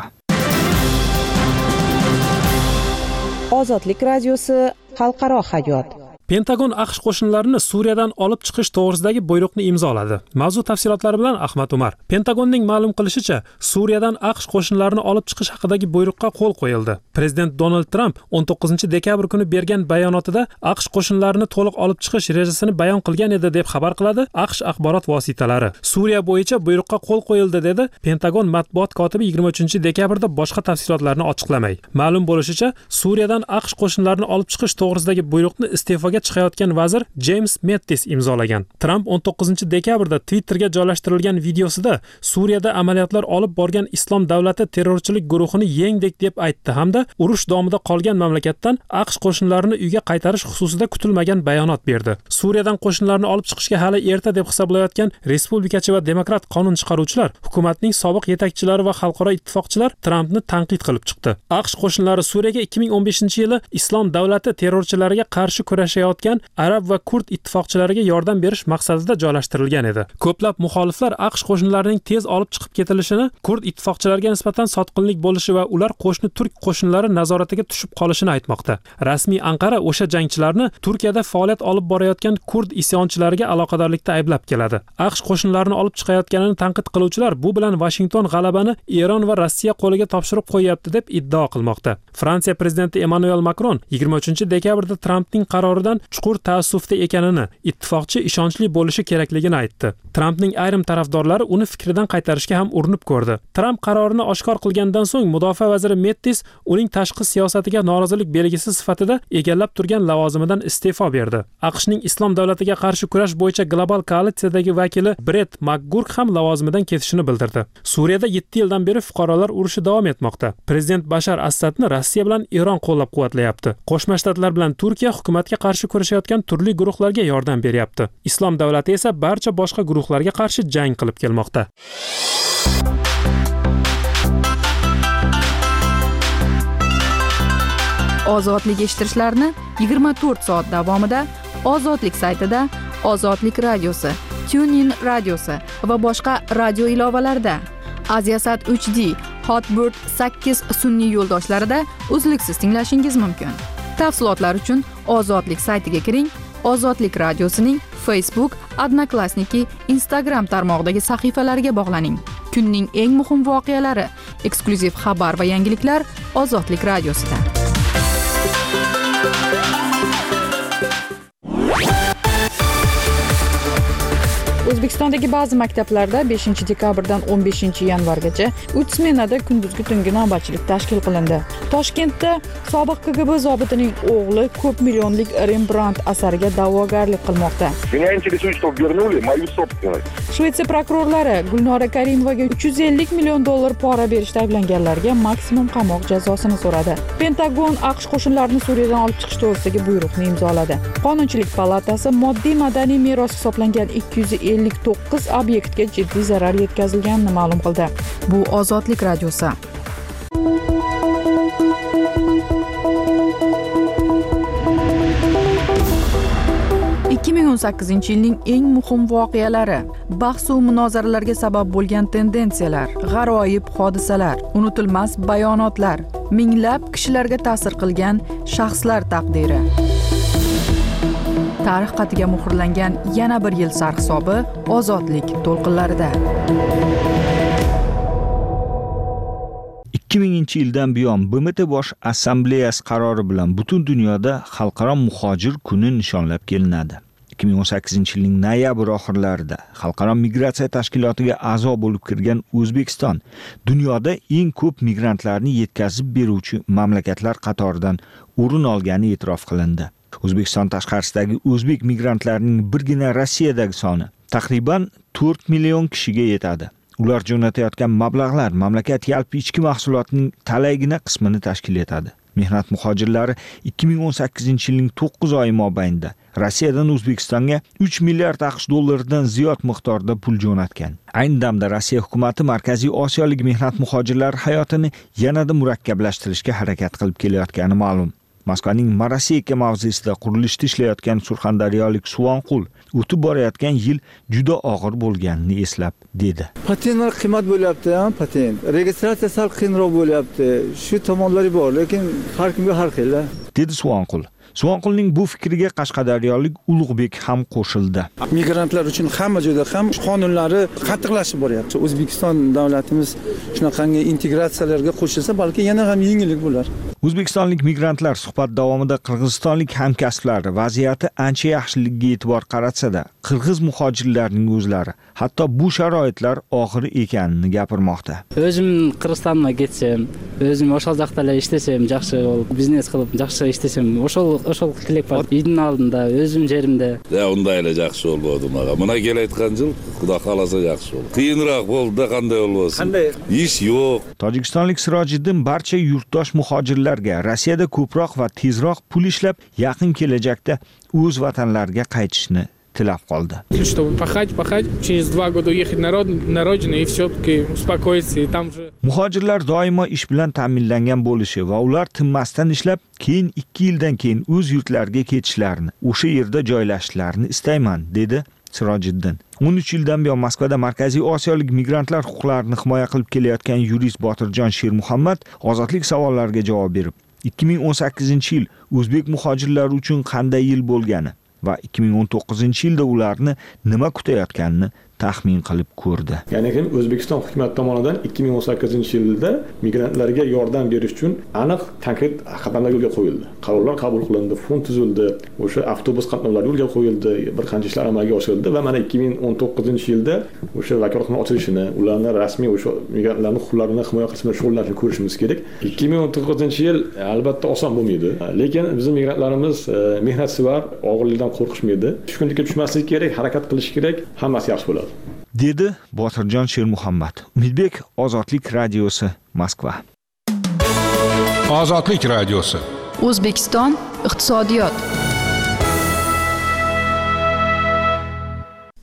Ozodlik radiosi, xalqaro hayot. Pentagon AQSh qo'shinlarini Suriyadan olib chiqish to'g'risidagi buyruqni imzoladi. Mavzu tafsilotlari bilan Ahmad Umar. Pentagonning ma'lum qilishicha, Suriyadan AQSh qo'shinlarini olib chiqish haqidagi buyruqqa qo'l qo'yildi. Prezident Donald Trump 19-dekabr kuni bergan bayonotida AQSh qo'shinlarini to'liq olib chiqish rejasini bayon qilgan edi deb xabar qiladi AQSh axborot vositalari. Suriya bo'yicha buyruqqa qo'l qo'yildi dedi Pentagon matbuot kotibi 23-dekabrda boshqa tafsilotlarni ochiqlamay. Ma'lum bo'lishicha, Suriyadan AQSh qo'shinlarini olib chiqish to'g'risidagi buyruqni iste'foga chiqayotgan vazir James Mattis imzolagan. Trump 19-dekabrda Twitterga joylashtirilgan videosida Suriyada amaliyotlar olib borgan Islom davlati terrorchilik guruhini yengdek deb aytdi hamda urush davomida qolgan mamlakatdan AQSh qo'shinlarini uyga qaytarish xususida kutilmagan bayonot berdi. Suriyadan qo'shinlarni olib chiqishga hali erta deb hisoblayotgan respublikachi va demokrat qonun chiqaruvchilar, hukumatning sobiq yetakchilari va xalqaro ittifoqchilar Trumpni tanqid qilib chiqdi. AQSh qo'shinlari Suriyaga 2015-yili Islom davlati terrorchilariga qarshi kurashayotgan arab va kurd ittifoqchilariga yordam berish maqsadida joylashtirilgan edi. Ko'plab muxoliflar AQSh qo'shinlarining tez olib chiqib ketilishini kurd ittifoqchilariga nisbatan sotqinlik bo'lishi va ular qo'shni turk qo'shinlari nazoratiga tushib qolishini aytmoqda. Rasmiy Anqara o'sha jangchilarni Turkiyada faoliyat olib borayotgan kurd isyonchilariga aloqadorlikda ayblab keladi. AQSh qo'shinlarini olib chiqayotganini tanqid qiluvchilar bu bilan Washington g'alabani Eron va Rossiya qo'liga topshirib qo'yapti deb iddao qilmoqda. Fransiya prezidenti Emmanuel Macron 23-dekabrda Trumpning qaroridan chuqur taassufda ekanini, ittifoqchi ishonchli bo'lishi kerakligini aytdi. Trumpning ayrim tarafdorlari uni fikridan qaytarishga ham urinib ko'rdi. Trump qarorini oshkor qilgandan so'ng mudofaa vaziri Mattis uning tashqi siyosatiga norozilik belgisi sifatida egallab turgan lavozimidan iste'fo berdi. AQShning Islom davlatiga qarshi kurash bo'yicha global koalitsiyadagi vakili Brett McGurk ham lavozimidan ketishini bildirdi. Suriyada 7 yildan beri fuqarolar urushi davom etmoqda. Prezident Bashar Asadni Rossiya bilan Eron qo'llab-quvvatlayapti. Qo'shma Shtatlar bilan Turkiya hukumatga qarshi kurashayotgan turli guruhlarga yordam beryapti. Islom davlati esa barcha boshqa guruhlarga qarshi jang qilib kelmoqda. Ozodlik eshittirishlarni 24 soat davomida Ozodlik saytida, Ozodlik radiosi, TuneIn radiosi va boshqa radio ilovalarida, Aziasat 3D, Hotbird 8 sun'iy yo'ldoshlarida uzluksiz tinglashingiz mumkin. Tafsilotlar uchun Ozodlik saytiga kiring. Ozodlik radiosining Facebook, Odnoklassniki, Instagram tarmog'idagi sahifalariga bog'laning. Kunning eng muhim voqealari, eksklyuziv xabar va yangiliklar Ozodlik radiosida. O'zbekistondagi ba'zi maktablarda 5-dekabrdan 15-yanvargacha 3 smenada kunduzgi tungi navbatchilik tashkil qilindi. Toshkentda sobiq KGB zobitining o'g'li ko'p millionlik Rembrandt asariga da'vogarlik qilmoqda. Меня интересует, что вернули мою собственность. Shvetsiya prokurorlari Gulnora Karimovaga $350 million pora berishda ayblanganlarga maksimum qamoq jazosini so'radi. Pentagon AQSh qo'shinlarini Suriyadan olib chiqish to'g'risidagi buyruqni imzoladi. Qonunchilik palatasi moddiy madaniy meros hisoblangan 259 obyektga jiddiy zarar yetkazilganini ma'lum qildi. Bu Ozodlik radiosi. ...2018-yilning eng muhim voqealari, bahs-u munozaralarga sabab bo'lgan tendensiyalar, g'aroyib hodisalar, unutilmas bayonotlar, minglab kishilarga ta'sir qilgan shaxslar taqdiri. Tarix xatiga muhrlangan yana bir yil sarhisobi Ozodlik to'lqinlarida. 2000-yildan buyon BMT bosh assambleyasi qarori bilan butun dunyoda xalqaro muhojir kuni nishonlab kelinadi. 2018-yilning noyabr oxirlarida xalqaro migratsiya tashkilotiga a'zo bo'lib kirgan O'zbekiston dunyoda eng ko'p migrantlarni yetkazib beruvchi mamlakatlar qatoridan o'rin olgani e'tirof qilindi. O'zbekiston tashqarisidagi o'zbek migrantlarining birgina Rossiyadagi soni taxriban 4 million kishiga yetadi. Ular jo'natayotgan mablag'lar mamlakat yalpi ichki mahsulotining talaygina qismini tashkil etadi. Mehnat muhojirlari 2018-yilning 9 oyi mobaynida Rossiyadan O'zbekistonga 3 milliard AQSh dollaridan ziyod miqdorda pul jo'natgan. Ayni damda Rossiya hukumati Markaziy Osiyolik mehnat muhojirlari hayotini yanada murakkablashtirishga harakat qilib kelayotgani ma'lum. Moskvaning Maroseyka mavzesida qurilishda ishlayotgan surxondaryolik Suvonqul o'tib borayotgan yil juda og'ir bo'lganini eslab dedi. Patentlar qimmat bo'lyapti, patent. Registratsiya sal qiyinroq bo'lyapti. Shu tomonlari bor, lekin har kimga har xil. Dedi Suvonqul. Suvonqulning bu fikriga Qashqadaryolik Ulug'bek ham qo'shildi. Migrantlar uchun hamma joyda ham qonunlari qattiqlashib boryapti. O'zbekiston davlatimiz shunaqangi integratsiyalarga qo'shilsa, balki yana ham yengillik bo'lar. O'zbekistonlik migrantlar suhbat davomida qirg'izistonlik hamkasblari vaziyati ancha yaxshiligiga e'tibor qaratsa-da, qirg'iz muhojirlarning o'zlari hatto bu sharoitlar og'ir ekanini gapirmoqda. O'zim Qirg'izistonga ketsam, o'zim o'sha yoqda ishlasam, yaxshi biznes qilib, yaxshi ishlasam, o'sha tilak bor. Uyning oldida, o'zim yerimda. Undaylar yaxshi bo'ldi menga. Mana kelayotgan yil Xudo xolasa yaxshi bo'ldi. Qiyinroq bo'ldi, qanday bo'lsin. Qanday? Ish yo'q. Tojikistonlik Sirojiddin barcha yurtdosh muhojirlarga Rossiyada ko'proq va tezroq pul ishlab, yaqin kelajakda o'z vatanlariga qaytishni tilab qoldi. Чтобы пахать, через 2 года уехать на родину и все-таки успокоиться и там же. Muhojirlar doimo ish bilan ta'minlangan bo'lishi va ular tinmasdan ishlab, keyin 2 yildan keyin o'z yurtlariga ketishlarini, o'sha yerda joylashishlarini istayman, dedi Sirojiddin. 13 yildan buyon Moskvada Markaziy Osiyolik migrantlar huquqlarini himoya qilib kelayotgan yurist Botirjon Shermuhammad ozodlik savollariga javob berib, 2018-yil o'zbek muhojirlari uchun qanday yil bo'lgani va 2019-yilda ularni nima kutayotganini taxmin qilib ko'rdi. Ya'ni O'zbekiston hukumat tomonidan 2018-yilda migrantlarga yordam berish uchun aniq konkret qadamlar yo'lga qo'yildi. Qarorlar qabul qilindi, fond tuzildi, o'sha avtobus qatnovlari yo'lga qo'yildi, bir qancha ishlar amalga oshirildi va mana 2019-yilda o'sha vakolatxona ochilishini, ularni rasmiy o'sha migrantlarning huquqlarini himoya qilish bilan shug'ullanishni ko'rishimiz kerak. 2019-yil albatta oson bo'lmaydi, lekin bizning migrantlarimiz mehnatsevar, og'irlikdan qo'rqishmaydi. Tushkunlikka tushmaslik kerak, harakat qilish kerak, hammasi yaxshi bo'ladi. Dedi Botirjon Shermuhammad. Umidbek, Ozodlik radiosi, Moskva. Ozodlik radiosi. O'zbekiston iqtisodiyot.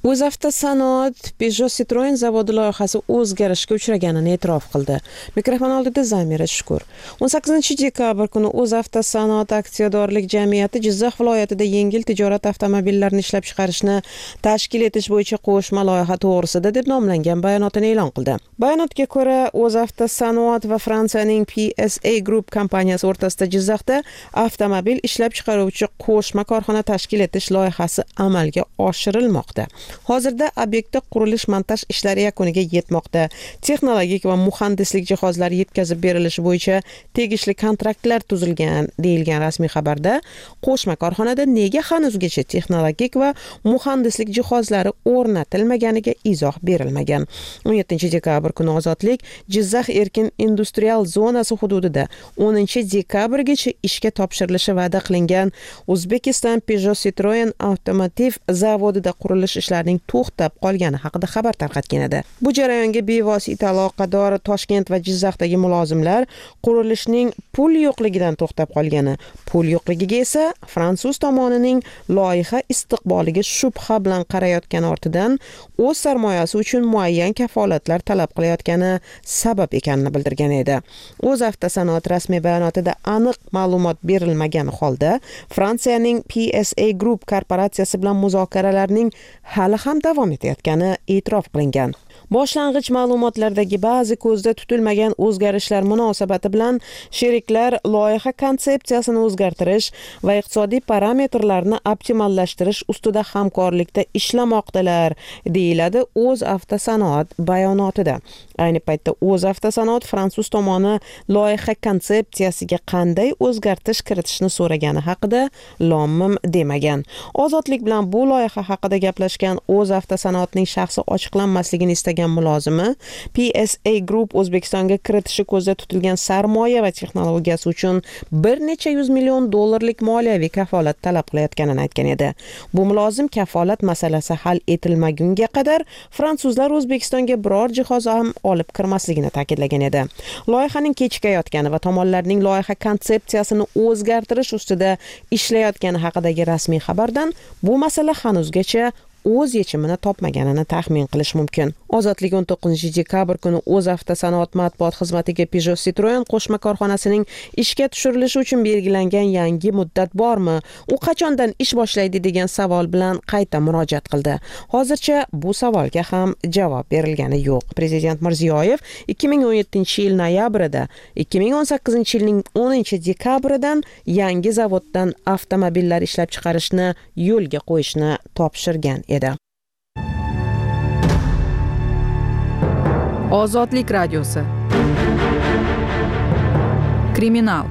O'zavtosanoat Peugeot Citroen zavodi loyihasi o'zgarishga uchraganini e'tirof qildi. Mikrofon oldida Zamira Shukur. 18-dekabr kuni O'zavtosanoat aksiyadorlik jamiyati Jizzax viloyatida yengil tijorat avtomobillarini ishlab chiqarishni tashkil etish bo'yicha qo'shma loyiha to'g'risida deb nomlangan bayonotini e'lon qildi. Bayonotga ko'ra, O'zavtosanoat va Fransiyaning PSA Group kompaniyasi o'rtasida Jizzaxda avtomobil ishlab chiqaruvchi qo'shma korxona tashkil etish loyihasi amalga oshirilmoqda. Hozirda obyektda qurilish-montaj ishlari yakuniga yetmoqda. Texnologik va muhandislik jihozlari yetkazib berilishi bo'yicha tegishli kontraktlar tuzilgan, deyilgan rasmiy xabarda. Qo'shma korxonada nega hanuzgacha texnologik va muhandislik jihozlari o'rnatilmaganiga izoh berilmagan. 17-dekabr kuni Ozodlik Jizzax erkin industrial zonasi hududida 10-dekabrgacha ishga topshirilishi va'da qilingan O'zbekiston Peugeot Citroen avtomotiv zavodida qurilish ishlarining to'xtab qolgani haqida xabar tarqatgan edi. Bu jarayonga bevosita aloqador Toshkent va Jizzaxdagi mulozimlar qurilishning pul yo'qligidan to'xtab qolgani, pul yo'qligiga esa fransuz tomonining loyiha istiqboliga shubha bilan qarayotgani ortidan o'z sarmoyasi uchun muayyan kafolatlar talab qilayotgani sabab ekanini bildirgan edi. O'zavtosanoat rasmiy bayonotida aniq ma'lumot berilmagan holda Fransiyaning PSA Group korporatsiyasi bilan muzokaralarning hali ham davom etayotgani e'tirof qilingan. Boshlang'ich ma'lumotlardagi ba'zi ko'zda tutilmagan o'zgarishlar munosabati bilan sheriklar loyiha konsepsiyasini o'zgartirish va iqtisodiy parametrlarni optimallashtirish ustida hamkorlikda ishlamoqdalar, deyiladi O'zavtosanoat bayonotida. Ayni paytda O'zavtosanoat fransuz tomoni loyiha konsepsiyasiga qanday o'zgartirish kiritishni so'ragani haqida lom-mim demagan. Ozodlik bilan bu loyiha haqida gaplashgan O'zavtosanoatning shaxsi ochiqlanmasligini istagan mulozimi PSA Group O'zbekistonga kiritishi ko'zda tutilgan sarmoya va texnologiyasi uchun bir necha $100 million moliyaviy kafolat talab qilayotganini aytgan edi. Bu mulozim kafolat masalasi hal etilmagunga qadar fransuzlar O'zbekistonga biror jihoz ham olib kirmasligini ta'kidlagan edi. Loyihaning kechikayotgani va tomonlarning loyiha konsepsiyasini o'zgartirish ustida ishlayotgani haqidagi rasmiy xabardan bu masala hanuzgacha o'z yechimini topmaganini taxmin qilish mumkin. Ozodlik 19-dekabr kuni O'zavtosanoat matbuot xizmatiga Peugeot Citroen qo'shma korxonasining ishga tushirilishi uchun belgilangan yangi muddat bormi? U qachondan ish boshlaydi degan savol bilan qayta murojaat qildi. Hozircha bu savolga ham javob berilgani yo'q. Prezident Mirziyoyev 2017-yil noyabrida, 2018-yilning 10-dekabridan yangi zavoddan avtomobillar ishlab chiqarishni yo'lga qo'yishni topshirgan edi. Ozodlik radiosi. Kriminal.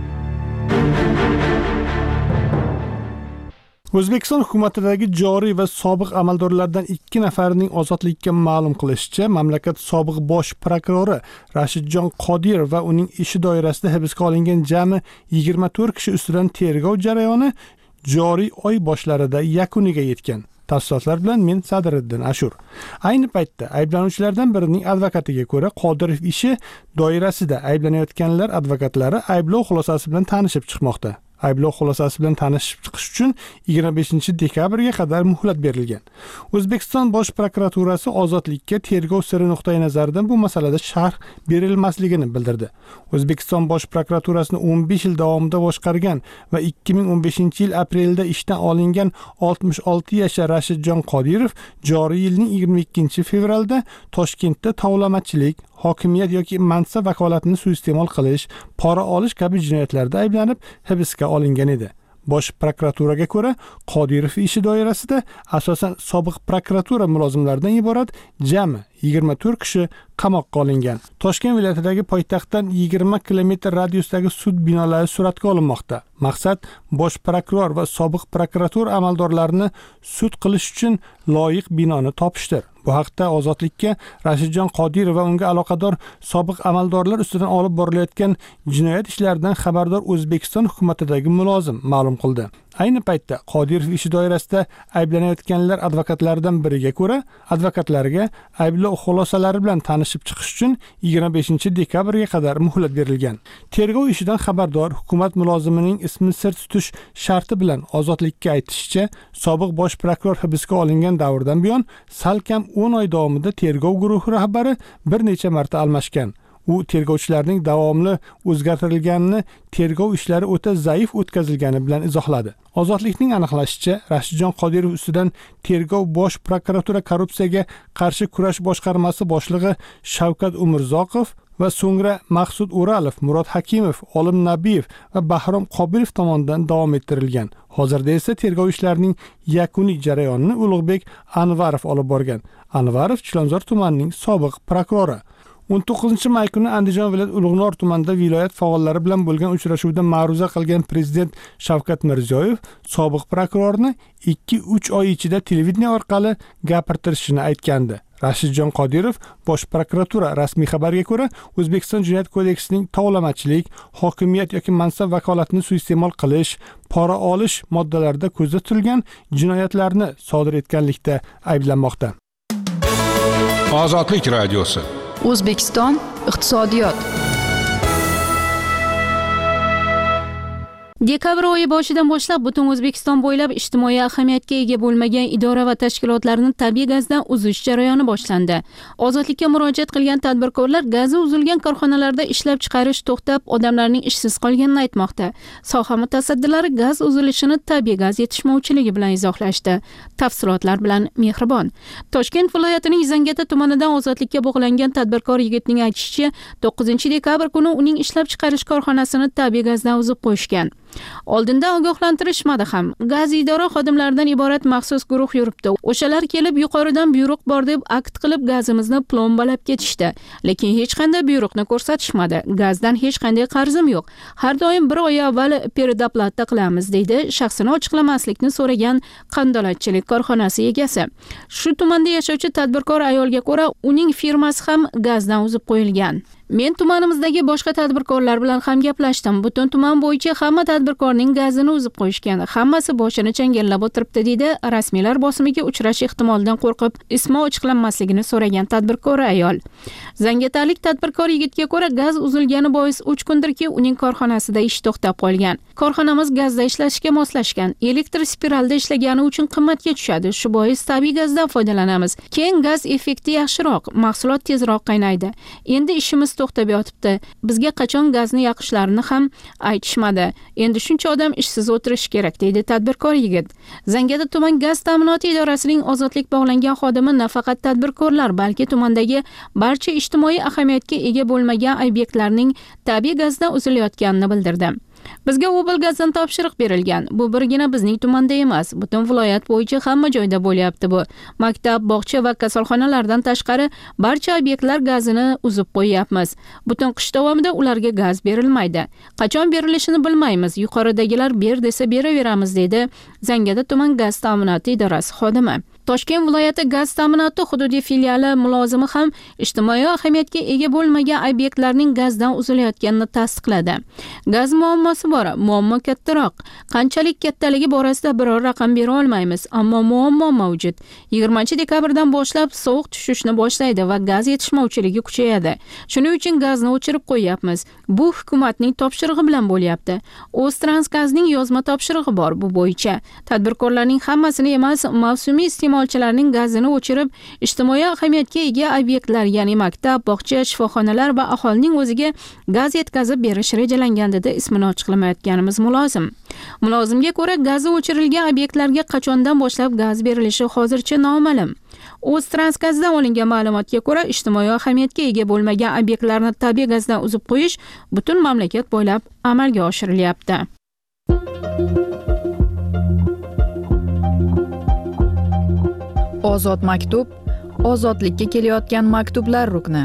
O'zbekiston hukumatidagi joriy va sobiq amaldorlardan 2 nafarining ozodlikka ma'lum qilishicha, mamlakat sobiq bosh prokurori Rashidjon Qodirov va uning ishi doirasida hibsga olingan jami 24 kishi ustidan tergov jarayoni joriy oy boshlarida yakuniga yetgan. Tafsilotlar bilan men Sadriddin Ashur. Ayni paytda ayblanuvchilardan birining advokatiga ko'ra, Qodirov ishi doirasida ayblanayotganlar advokatlari ayblov xulosasi bilan tanishib chiqmoqda. Ayblov xulosasi bilan tanishib chiqish uchun 25-dekabrga qadar muhlat berilgan. O'zbekiston Bosh prokuraturasi ozodlikka tergov siri nuqtai nazaridan bu masalada sharh berilmasligini bildirdi. O'zbekiston Bosh prokuraturasini 15 yil davomida boshqargan va 2015-yil aprelda ishdan olingan 66 yashar Rashidjon Qodirov joriy yilning 22-fevralda Toshkentda tovlamachilik, hokimiyat yoki mansab vakolatini suiiste'mol qilish, pora olish kabi jinoyatlarda ayblanib hibsga olingan edi. Bosh prokuraturaga ko'ra, Qodirov ishi doirasida asosan sobiq prokuratura mulozimlaridan iborat jami 24 kishi qamoqqa olingan. Toshkent viloyatidagi poytaxtdan 20 kilometr radiusdagi sud binolari suratga olinmoqda. Maqsad bosh prokuror va sobiq prokuratura amaldorlarini sud qilish uchun loyiq binoni topishdir. Bu haqda Ozodlikka Rashidjon Qodirov va unga aloqador sobiq amaldorlar ustidan olib borilayotgan jinoyat ishlaridan xabardor O'zbekiston hukumatidagi mulozim ma'lum qildi. Ayni paytda Qodirov ishi doirasida ayblanayotganlar advokatlaridan biriga ko'ra, advokatlarga ayblov xulosalari bilan tanishib chiqish uchun 25 dekabrga qadar muhlat berilgan. Tergov ishidan xabardor hukumat mulozimining ismini sir tutish sharti bilan ozodlikka aytishicha, sobiq bosh prokuror hibsga olingan davrdan buyon salkam 10 oy davomida tergov guruhi rahbari bir necha marta almashgan. U tergovchilarning davomli o'zgartirilganini tergov ishlari o'ta zaif o'tkazilgani bilan izohladi. Ozodlikning aniqlashicha, Rashidjon Qodirov ustidan tergov bosh prokuratura korrupsiyaga qarshi kurash boshqarmasi boshlig'i Shavkat Umurzoqov va so'ngra Maqsud O'ralov, Murod Hakimov, Olim Nabiyev va Bahrom Qobilov tomonidan davom ettirilgan. Hozirda esa tergov ishlarining yakuniy jarayonini Ulug'bek Anvarov olib borgan. Anvarov Chilonzor tumanining sobiq prokurori. 19-may kuni Andijon viloyat Ulug'nor tumanida viloyat faollari bilan bo'lgan uchrashuvda ma'ruza qilgan prezident Shavkat Mirziyoyev sobiq prokurorni 2-3 oy ichida televideniya orqali gapirtirishini aytgandi. Rashidjon Qodirov bosh prokuratura rasmiy xabarga ko'ra, O'zbekiston Jinoyat kodeksining tovlamachilik, hokimiyat yoki mansab vakolatini suiiste'mol qilish, pora olish moddalarida ko'zda tutilgan jinoyatlarni sodir etganlikda ayblanmoqda. Ozodlik radiosi. O'zbekiston iqtisodiyot. Dekabr oyi boshidan boshlab butun O'zbekiston bo'ylab ijtimoiy ahamiyatga ega bo'lmagan idora va tashkilotlarni tabiiy gazdan uzish jarayoni boshlandi. Ozodlikka murojaat qilgan tadbirkorlar gazi uzilgan korxonalarda ishlab chiqarish to'xtab, odamlarning ishsiz qolganini aytmoqda. Soha mutasaddilari gaz uzilishini tabiiy gaz yetishmovchiligi bilan izohlashdi. Tafsilotlar bilan Mehribon. Toshkent viloyatining Zangata tumanidan ozodlikka bog'langan tadbirkor yigitning aytishicha, 9-dekabr kuni uning ishlab chiqarish korxonasini tabiiy gazdan uzib qo'yishgan. Oldinda ogohlantirishmadi ham. Gaz idora xodimlaridan iborat maxsus guruh yuribdi. O'shalar kelib yuqoridan buyruq bor deb akt qilib gazimizni plombalab ketishdi. Lekin hech qanday buyruqni ko'rsatishmadi. Gazdan hech qanday qarzim yo'q. Har doim bir oy avval peredoplata qilamiz deydi shaxsini ochiqlamaslikni so'ragan qandolatchilik korxonasi egasi. Shu tumanda yashovchi tadbirkor ayolga ko'ra, uning firmasi ham gazdan uzib qo'yilgan. Men tumanimizdagi boshqa tadbirkorlar bilan ham gaplashdim. Butun tuman bo'yicha hamma tadbirkorning gazini uzib qo'yishgan. Hammasi boshini changallab o'tiribdi deydi rasmiylar bosimiga uchrash ehtimolidan qo'rqib ismi ochiqlanmasligini so'ragan tadbirkor ayol. Zangatalik tadbirkor yigitga ko'ra, gaz uzilgani bois 3 kundirki uning korxonasida ish to'xtab qolgan. Korxonamiz gazda ishlashga moslashgan. Elektr spiralda ishlagani uchun qimmatga tushadi. Shu bois tabiiy gazdan foydalanamiz. Keyin gaz effekti yaxshiroq, mahsulot tezroq qaynaydi. Endi ishimiz to'xtab yotibdi. Bizga qachon gazni yoqishlarini ham aytishmadi. Endi shuncha odam ishsiz o'tirishi kerak deydi tadbirkor yigit. Zangata tuman gaz ta'minoti idorasining ozodlik bog'langan xodimi nafaqat tadbirkorlar, balki tumandagi barcha ijtimoiy ahamiyatga ega bo'lmagan obyektlarning tabiiy gazdan uzilayotganini bildirdi. Bizga Obel gazdan topshiriq berilgan. Bu birgina bizning tumanda emas, butun viloyat bo'yicha hamma joyda bo'lyapti bu. Maktab, bog'cha va kasalxonalardan tashqari barcha obyektlar gazini uzib qo'yyapmiz. Butun qish davomida ularga gaz berilmaydi. Qachon berilishini bilmaymiz. Yuqoridagilar ber desa beraveramiz deydi Zangata tuman gaz ta'minoti idorasi xodimi. Toshkent viloyati gaz ta'minoti hududiy filiali mulozimi ham ijtimoiy ahamiyatga ega bo'lmagan obyektlarning gazdan uzilayotganini tasdiqladi. Gaz muammosi bor, muammo kattaroq. Qanchalik kattaligi borasida biror raqam bera olmaymiz, ammo muammo mavjud. 20-dekabrdan boshlab sovuq tushishni boshlaydi va gaz yetishmovchiligi kuchayadi. Shuning uchun gazni o'chirib qo'yapmiz. Bu hukumatning topshirig'i bilan bo'lyapti. O'ztransgazning yozma topshirig'i bor bu bo'yicha. Tadbirkorlarning hammasini emas, mavsumiy iste'molchilarning gazini o'chirib, ijtimoiy ahamiyatga ega obyektlar, ya'ni maktab, bog'cha, shifoxonalar va aholining o'ziga gaz yetkazib berish rejalangan dedi ismini ochiqlamayotganimiz mulozim. Mulozimga ko'ra, gazi o'chirilgan obyektlarga qachondan boshlab gaz berilishi hozircha noma'lum. O'ztransgazdan olingan ma'lumotga ko'ra, ijtimoiy ahamiyatga ega bo'lmagan obyektlarni tabiiy gazdan uzib qo'yish butun mamlakat bo'ylab amalga oshirilyapti. Ozod maktub, ozodlikka kelayotgan maktublar rukni.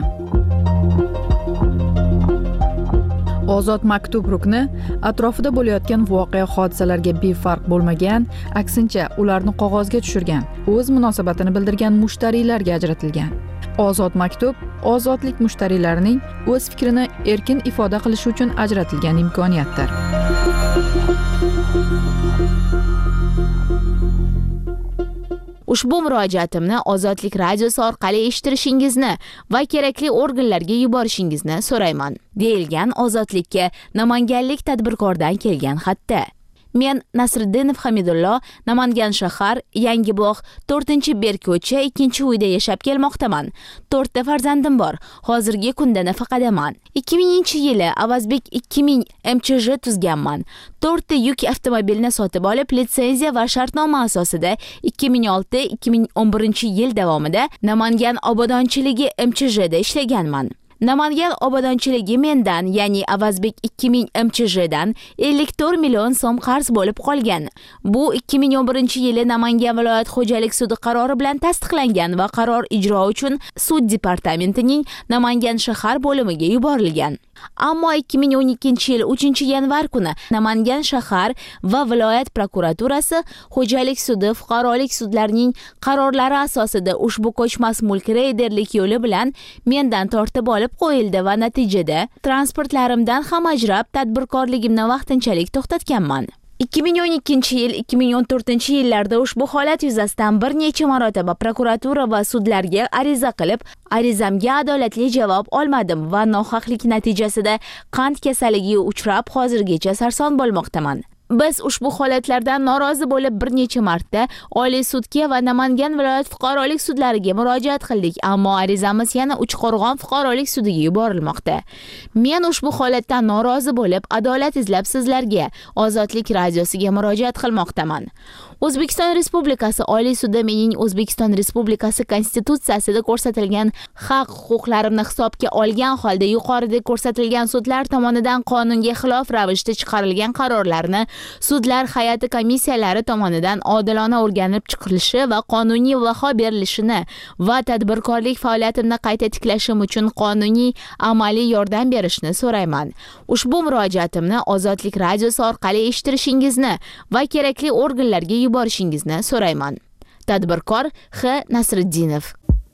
Ozod maktub rukni atrofida bo'layotgan voqea hodisalarga befarq bo'lmagan, aksincha ularni qog'ozga tushirgan, o'z munosabatini bildirgan mushtariylarga ajratilgan. Ozod maktub ozodlik mushtariylarining o'z fikrini erkin ifoda qilishi uchun ajratilgan imkoniyatdir. Ushbu murojaatimni Ozodlik radiosi orqali eshittirishingizni va kerakli organlarga yuborishingizni so'rayman, deyilgan Ozodlikka namanganlik tadbirkordan kelgan xatda. Men Nasriddinov Hamidullo, Namangan shahar, Yangibog', 4-Berko'cha 2-uyda yashab kelmoqdaman. 4 farzandim bor. Hozirgi kunda nafaqadaman. 2000-yili Avazbek 2000 MCJ tuzganman. 4 yuk avtomobilni sotib olib, litsenziya va shartnoma asosida 2006-2011 davomida Namangan obodonchiligi MCJda ishlaganman. Namangan obodonchiligi mendan, ya'ni Avazbek 2000 MCJdan 54 million so'm qarz bo'lib qolgan. Bu 2011-yili Namangan viloyat xo'jalik sudi qarori bilan tasdiqlangan va qaror ijro uchun sud departamentining Namangan shahar bo'limiga yuborilgan. Ammo 2012-yil 3-yanvar kuni Namangan shahar va viloyat prokuraturasi xo'jalik sudi, fuqarolik sudlarining qarorlari asosida ushbu ko'chmas mulk reyderlik yo'li bilan mendan tortib olib qo'yildi va natijada transportlarimdan ham ajrab tadbirkorligimni vaqtinchalik to'xtatganman. 2012-yil, 2014-yillarda ushbu holat yuzasidan bir necha marotaba prokuratura va sudlarga ariza qilib, arizamga adolatli javob olmadim va nohaqlik natijasida qand kasaliga uchrab hozirgacha sarson bo'lmoqdaman. Biz ushbu holatlardan norozi bo'lib bir necha marta Oliy sudga va Namangan viloyat fuqarolik sudlariga murojaat qildik, ammo arizamiz yana Uchqo'rg'on fuqarolik sudiga yuborilmoqda. Men ushbu holatdan norozi bo'lib, adolat izlab sizlarga, Ozodlik radiosiga murojaat qilmoqdaman. O'zbekiston Respublikasi Oliy sudi mening O'zbekiston Respublikasi Konstitutsiyasida ko'rsatilgan haq-huquqlarimni hisobga olgan holda yuqorida ko'rsatilgan sudlar tomonidan qonunga xilof ravishda chiqarilgan qarorlarni sudlar hay'ati komissiyalari tomonidan odilona o'rganib chiqilishi va qonuniy baho berilishini va tadbirkorlik faoliyatimni qayta tiklashim uchun qonuniy amaliy yordam berishni so'rayman. Ushbu murojaatimni Ozodlik radiosi orqali eshittirishingizni va kerakli organlarga yuborishingizni so'rayman. Tadbirkor X. Nasriddinov.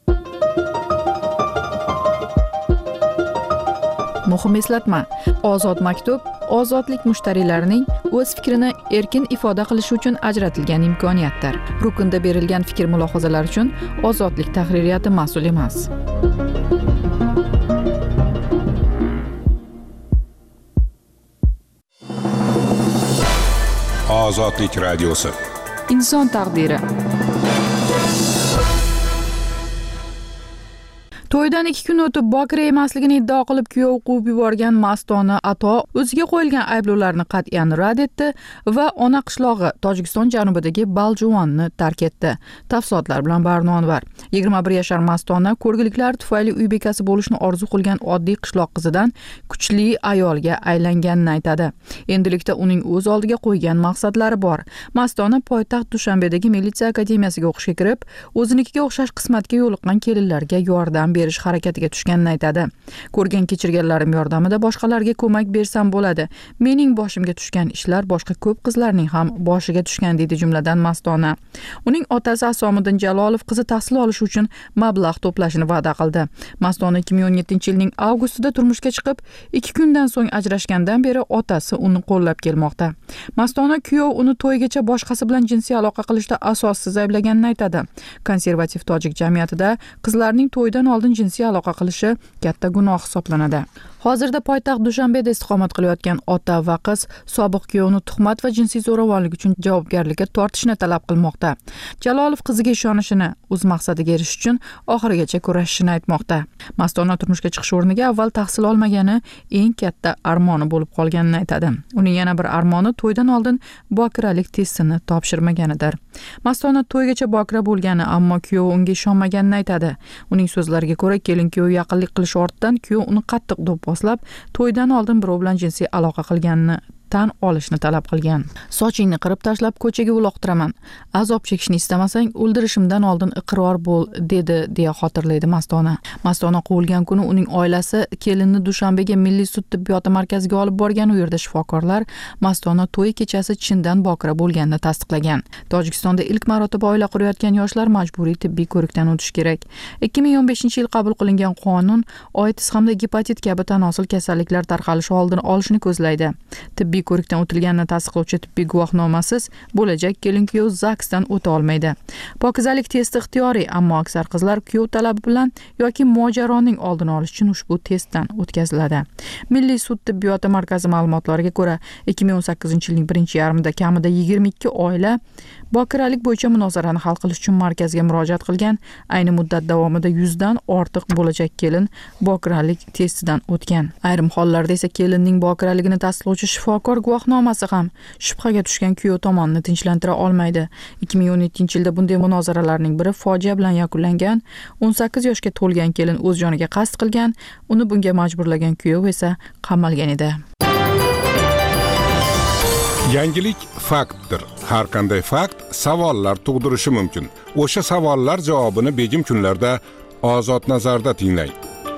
Muhim eslatma: Ozod maktub ozodlik mushtariylarining o'z fikrini erkin ifoda qilishi uchun ajratilgan imkoniyatdir. Rukunda berilgan fikr mulohazalar uchun Ozodlik tahririyati mas'ul emas. Ozodlik radiosi. Inson taqdiri. To'ydan 2 kun o'tib bokira emasligini iddao qilib kuyov quvib yuborgan mastona Ato o'ziga qo'yilgan ayblovlarni qat'iyan rad etdi va ona qishlog'i Tojikiston janubidagi Baljuvonni tark etdi. Tafsilotlar bilan Barno Anvar. 21 yashar mastona ko'rgiliklar tufayli uy bekasi bo'lishni orzu qilgan oddiy qishloq qizidan kuchli ayolga aylanganini aytadi. Endilikda uning o'z oldiga qo'ygan maqsadlari bor. Mastona poytaxt Dushanbedagi militsiya akademiyasiga o'qishga kirib, o'zinikiga o'xshash qismatga yo'liqqan kelinlarga yordam berish harakatiga tushganini aytadi. Ko'rgan kechirganlarim yordamida boshqalarga ko'mak bersam bo'ladi. Mening boshimga tushgan ishlar boshqa ko'p qizlarning ham boshiga tushgan, deydi jumladan mastona. Uning otasi Asomiddin Jalolov qizi tahsil olish uchun mablag' to'plashni va'da qildi. Mastona 2017-yilning avgustida turmushga chiqib, 2 kundan so'ng ajrashgandan beri otasi uni qo'llab kelmoqda. Mastona kuyov uni to'ygacha boshqasi bilan jinsiy aloqa qilishda asossiz ayblaganini aytadi. Konservativ tojik jamiyatida qizlarning to'ydan oldin jinsiy aloqa qilishi katta gunoh hisoblanadi. Hozirda poytaxt Dushanbeda istiqomat qilayotgan ota va qiz sobiq kuyovni tuhmat va jinsiy zo'ravonlik uchun javobgarlikka tortishni talab qilmoqda. Jalolov qiziga ishonishini, o'z maqsadiga erishish uchun oxirigacha kurashishini aytmoqda. Mastona turmushga chiqish o'rniga avval tahsil olmagani eng katta armoni bo'lib qolganini aytadi. Uning yana bir armoni to'ydan oldin bokiralik testini topshirmaganidir. Mastona to'ygacha bokira bo'lgani, ammo kuyov unga ishonmaganini aytadi. Uning so'zlariga ko'ra, kelin-kuyov yaqinlik qilish ortidan kuyov uni qattiq do'pposlab, to'ydan oldin birov bilan jinsiy aloqa qilganini tan olishni talab qilgan. Sochingni qirib tashlab ko'chaga uloqtiraman. Azob chekishni istamasang o'ldirishimdan oldin iqror bo'l, dedi, deya xotirlaydi Mastona. Mastona quvilgan kuni uning oilasi kelinni Dushanbega Milliy sud tibbiyoti markaziga olib borgan. U yerda shifokorlar Mastona to'y kechasi chindan bokira bo'lganini tasdiqlagan. Tojikistonda ilk marotaba oila qurayotgan yoshlar majburiy tibbiy ko'rikdan o'tishi kerak. 2015-yil qabul qilingan qonun AIDS hamda gepatit kabi tanosil kasalliklar tarqalishi oldini olishni ko'zlaydi. Tibbiy tibbiy ko'rikdan o'tilganini tasdiqlovchi tibbiy guvohnomasiz bo'lajak kelin-kuyov ZAGSdan o'ta olmaydi. Pokizalik testi ixtiyoriy, ammo aksar qizlar kuyov talabi bilan yoki mojaroning oldini olish uchun ushbu testdan o'tkaziladi. Milliy sud tibbiyoti markazi ma'lumotlariga ko'ra, 2018-yilning birinchi yarmida kamida 22 oila bokiralik bo'yicha munozarani hal qilish uchun markazga murojaat qilgan. Ayni muddat davomida 100 dan ortiq bo'lajak kelin bokiralik testidan o'tgan. Ayrim hollarda esa kelinning bokiraligini tasdiqlovchi shifokor guvohnomasi ham shubhaga tushgan kuyov tomonini tinchlantira olmaydi. 2017-yilda bunday munozaralarning biri fojia bilan yakunlangan. 18 yoshga to'lgan kelin o'z joniga qasd qilgan, uni bunga majburlagan kuyov esa qamalgan edi. Yangilik faktdir. Har qanday fakt savollar tug'dirishi mumkin. O'sha savollar javobini begim kunlarda Ozod nazarda tinglang.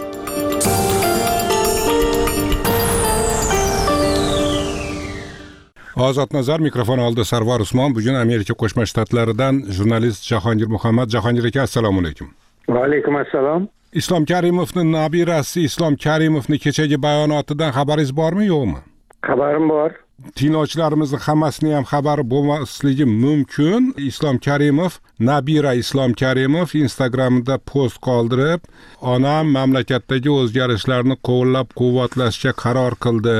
Ozod nazar mikrofon oldi Sarvar Usmon. Bugun Amerika Qo'shma Shtatlaridan jurnalist Jahongir Muhammad. Jahongir aka, assalomu alaykum. Va alaykum assalom. Islom Karimovning nabirasi Islom Karimovning kechagi bayonotidan xabaringiz bormi, yo'qmi? Xabarim bor. Tinglovchilarimizning hammasini ham xabari bo'lmasligi mumkin. Islom Karimov, nabira Islom Karimov Instagramda post qoldirib, onam mamlakatdagi o'zgarishlarni qo'llab-quvvatlashga qaror qildi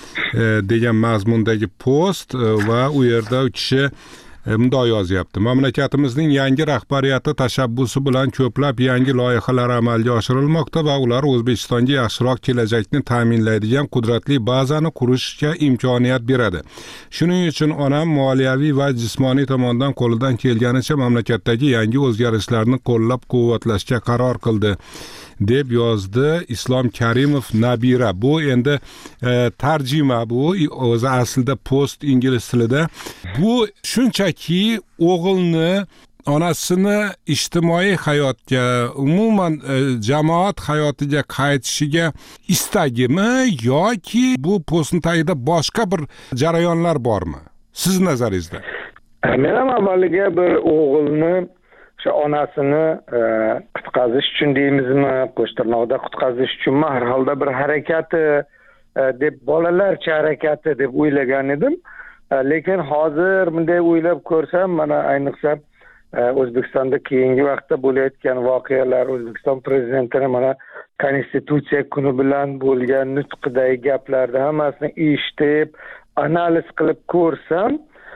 degan mazmundagi post va u yerda u kishi bunday yozyapti. Mamlakatimizning yangi rahbariyati tashabbusi bilan ko'plab yangi loyihalar amalga oshirilmoqda va ular O'zbekistonga yaxshiroq kelajakni ta'minlaydigan qudratli bazani qurishga imkoniyat beradi. Shuning uchun onam moliyaviy va jismoniy tomondan qo'lidan kelganicha mamlakatdagi yangi o'zgarishlarni qo'llab-quvvatlashga qaror qildi deb yozdi Islom Karimov nabira. Bu endi tarjima, bu o'zi aslida post ingliz tilida. Bu shunchaki o'g'ilni onasini ijtimoiy hayotga, umuman jamoat hayotiga qaytishiga istagimi yoki bu postning tagida boshqa bir jarayonlar bormi? Siz nazaringizda? Men ham avvaliga bir o'g'ilni onasini qutqazish uchun deymizmi, qo'shtirnoqda qutqazish uchunmi, har holda bir harakati deb, bolalarcha harakati deb o'ylagan edim. Lekin hozir bunday o'ylab ko'rsam, mana ayniqsa O'zbekistonda keyingi vaqtda bo'layotgan voqealar, O'zbekiston prezidentining mana Konstitutsiya kuni bilan bo'lgan nutqidagi gaplarni hammasini eshitib, analiz qilib ko'rsam,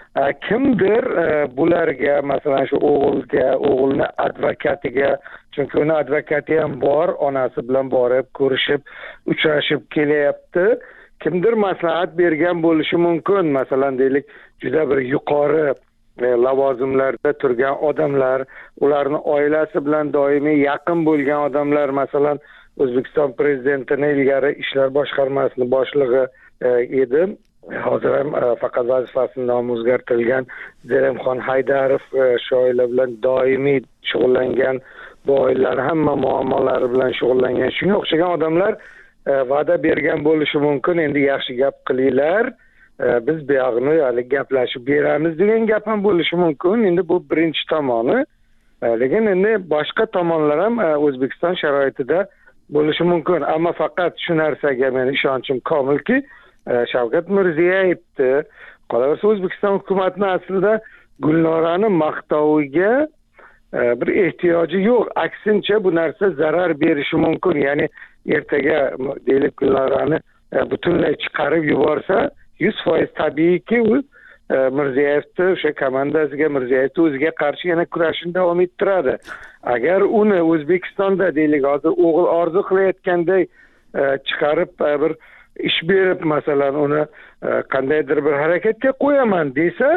kimdir bularga, masalan shu o'g'ilni advokatiga, chunki uni advokati ham bor, onasi bilan borib ko'rishib, uchrashib kelyapti. Kimdir maslahat bergan bo'lishi mumkin. Masalan, deylik, juda bir yuqori lavozimlarda turgan odamlar, ularning oilasi bilan doimiy yaqin bo'lgan odamlar, masalan, O'zbekiston prezidentining ilgari ishlar boshqarmasining boshlig'i edi. Hozir ham faqat vazifasini nomi o'zgartirilgan Zeremxon Haydarov shu oila bilan doimiy shug'ullangan, bu oilalar hamma muammolari bilan shug'ullangan. Shunga o'xshagan odamlar va'da bergan bo'lishi mumkin. Endi yaxshi gap qilinglar, biz bu yoqni hali gaplashib beramiz degan gap ham bo'lishi mumkin. Endi bu birinchi tomoni. Lekin endi boshqa tomonlar ham O'zbekiston sharoitida bo'lishi mumkin. Ammo faqat shu narsaga men ishonchim komilki, Shavkat Mirziyoyevni, qolaversa O'zbekiston hukumatini aslida Gulnorani maqtoviga bir ehtiyoji yo'q. Aksincha bu narsa zarar berishi mumkin. Ya'ni ertaga deylik Gulnorani butunlay chiqarib yuborsa, 100% tabiiyki u Mirziyoyevni o'sha komandasiga, Mirziyoyevni o'ziga qarshi yana kurashini davom ettiradi. Agar uni O'zbekistonda deylik hozir o'g'il orzu qilayotganday chiqarib bir ish berib, masalan uni qandaydir bir harakatga qo'yaman desa,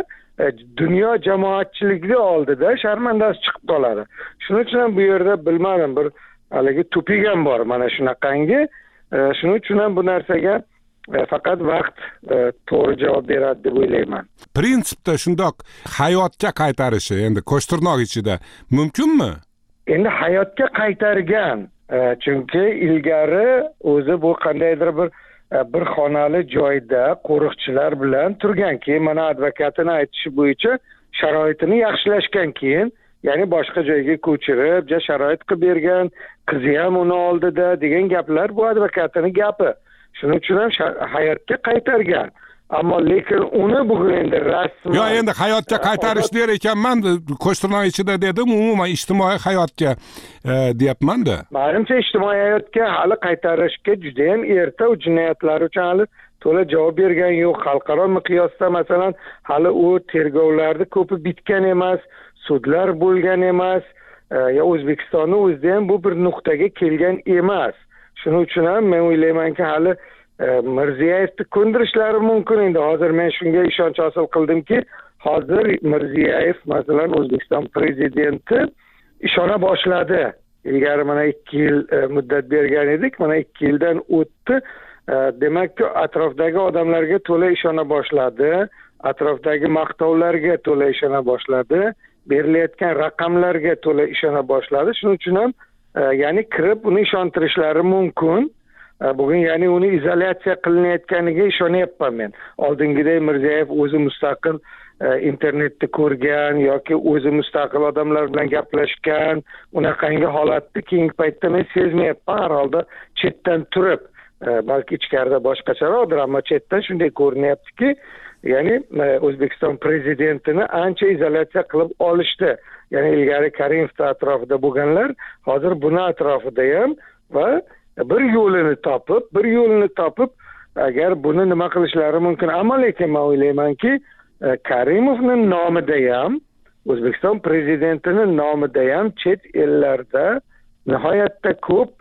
dunyo jamoatchiligi oldida sharmandasi chiqib qoladi. Shuning uchun ham bu yerda bilmadim, bir haligi tupik ham bor mana shunaqangi. Shuning uchun ham bu narsaga faqat vaqt to'g'ri javob beradi deb o'ylayman. Prinsipda shundoq hayotga qaytarishi endi qo'shtirnoq ichida mumkinmi? Endi hayotga qaytargan, chunki ilgari o'zi bu qandaydir bir xonali joyda qo'riqchilar bilan turgan, keyin mana advokatini aytishi bo'yicha sharoitini yaxshilashgan, keyin ya'ni boshqa joyga ko'chirib, sharoit qilib bergan, qizi ham uni oldida degan gaplar bu advokatini gapi. Shuning uchun ham hayotga qaytargan. ammo lekin uni bugun endi rasman yo endi hayotga qaytarish der ekanman Qo'shtirnoq ichida dedim umuman ijtimoiy hayotga deyapman-da. Menimcha ijtimoiy hayotga hali qaytarishga juda ham erta, u jinoyatlar uchun hali to'la javob bergan yo'q. Xalqaro miqyosda masalan hali u tergovlarda ko'pi bitgan emas, sudlar bo'lgan emas, ya O'zbekistonning o'zida ham bu bir nuqtaga kelgan emas. Shuning uchun ham men o'ylaymanki hali Mirziyevni ko'ndirishlari mumkin. Endi hozir men shunga ishonch hosil qildimki, hozir Mirziyev masalan O'zbekiston prezidenti ishona boshladi. Ilgari mana 2 yil muddat bergan edik, mana 2 yildan o'tdi. Demakki atrofdagi odamlarga to'la ishona boshladi, atrofdagi maqtovlarga to'la ishona boshladi, berilayotgan raqamlarga to'la ishona boshladi. Shuning uchun ham ya'ni kirib uni ishontirishlari mumkin. Bugun ya'ni uni izolyatsiya qilinayotganiga ishonyapman men. Oldingidek Mirziyev o'zi mustaqil internetda ko'rgan yoki o'zi mustaqil odamlar bilan gaplashgan unaqangi holatni keyingi paytda men sezmayapman. Har holda chetdan turib, balki ichkarida boshqacharoqdir, ammo chetdan shunday ko'rinyaptiki, ya'ni O'zbekiston prezidentini ancha izolyatsiya qilib olishdi. Ya'ni ilgari Karimov atrofida bo'lganlar hozir buni atrofida ham va bir yo'lini topib agar buni nima qilishlari mumkin. Ammo lekin men o'ylaymanki, Karimovning nomida ham, O'zbekiston prezidentining nomida ham chet ellarda nihoyatda ko'p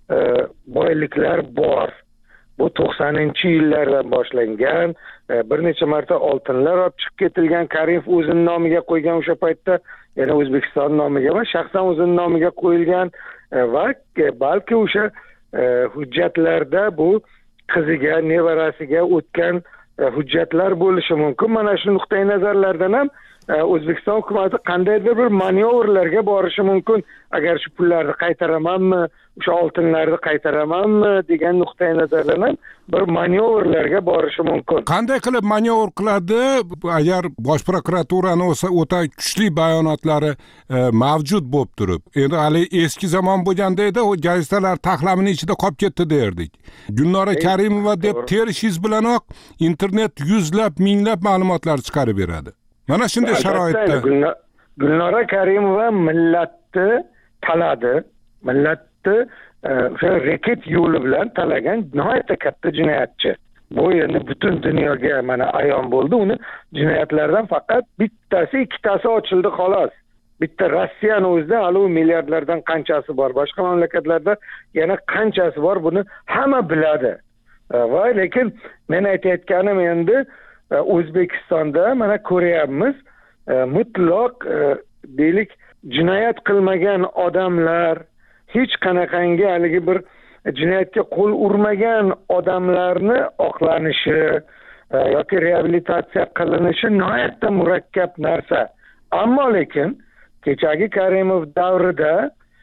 boyliklar bor. Bu 90-yillardan boshlangan, bir necha marta oltinlar olib chiqib ketilgan. Karimov o'zining nomiga qo'ygan o'sha paytda, ya'ni O'zbekiston nomiga emas, shaxsan o'zining nomiga qo'yilgan va balki o'sha hujjatlarda bu qiziga, nevarasiga o'tgan hujjatlar bo'lishi mumkin. Mana shu nuqtai nazarlardan ham O'zbekiston hukumati qandaydir bir manyovrlarga borishi mumkin. Agar shu pullarni qaytaramanmi, o'sha oltinlarni qaytaramanmi degan nuqtai nazardan ham bir manyovrlarga borishi mumkin. Qanday qilib manyovr qiladi? Agar Bosh prokuraturani o'ta kuchli bayonotlari mavjud bo'lib turib, endi hali eski zamon bo'lganda edi, o gazetalar taxlamining ichida qolib ketdi derdik. Gulnora Karimova deb terishingiz bilanoq internet yuzlab, minglab ma'lumotlar chiqarib beradi. Mana shunday sharoitda Gulnora Karimova millatni taladi, millatni o'sha reket yo'li bilan talagan nihoyatda katta jinoyatchi. Bu endi butun dunyoga mana ayon bo'ldi. Uni jinoyatlardan faqat bittasi, ikkitasi ochildi xolos. Bitta Rossiyani o'zida hali milliardlardan qanchasi bor, boshqa mamlakatlarda yana qanchasi bor, buni hamma biladi. Va lekin men aytayotganim endi O'zbekistonda mana ko'ryapmiz, mutlaq deylik jinoyat qilmagan odamlar, hech qanaqangi haligi bir jinoyatga qo'l urmagan odamlarni oqlanishi yoki reabilitatsiya qilinishi nihoyatda murakkab narsa. Ammo lekin kechagi Karimov davrida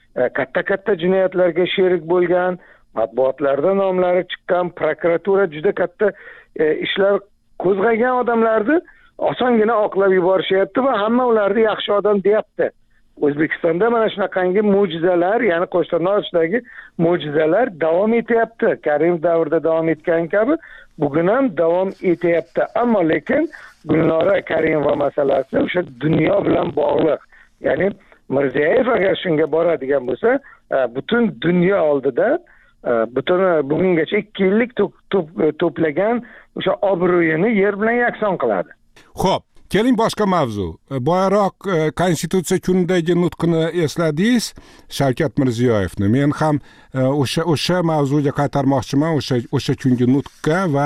katta jinoyatlarga sherik bo'lgan, matbuotlarda nomlari chiqqan, prokuratura juda katta ishlar qo'zg'agan odamlarni osongina oqlab yuborishyapti va hamma ularni yaxshi odam deyapti. O'zbekistonda mana shunaqangi mo'jizalar, ya'ni Qo'shtirnoqdagi mo'jizalar davom etyapti. Karimov davrida davom etgan kabi bugun ham davom etyapti. Ammo lekin Gulnora Karimova masalasi o'sha dunyo bilan bog'liq. Ya'ni Mirziyev agar shunga boradigan bo'lsa, butun dunyo oldida butun bugungacha 2 yillik to'plagan o'sha obro'yini yer bilan yakson qiladi. Xo'p, keling boshqa mavzu. Boyaroq Konstitutsiya kunidagi nutqini esladingiz, Shavkat Mirziyoyevni. Men ham o'sha mavzuga qaytarmoqchiman, o'sha kungi nutqqa va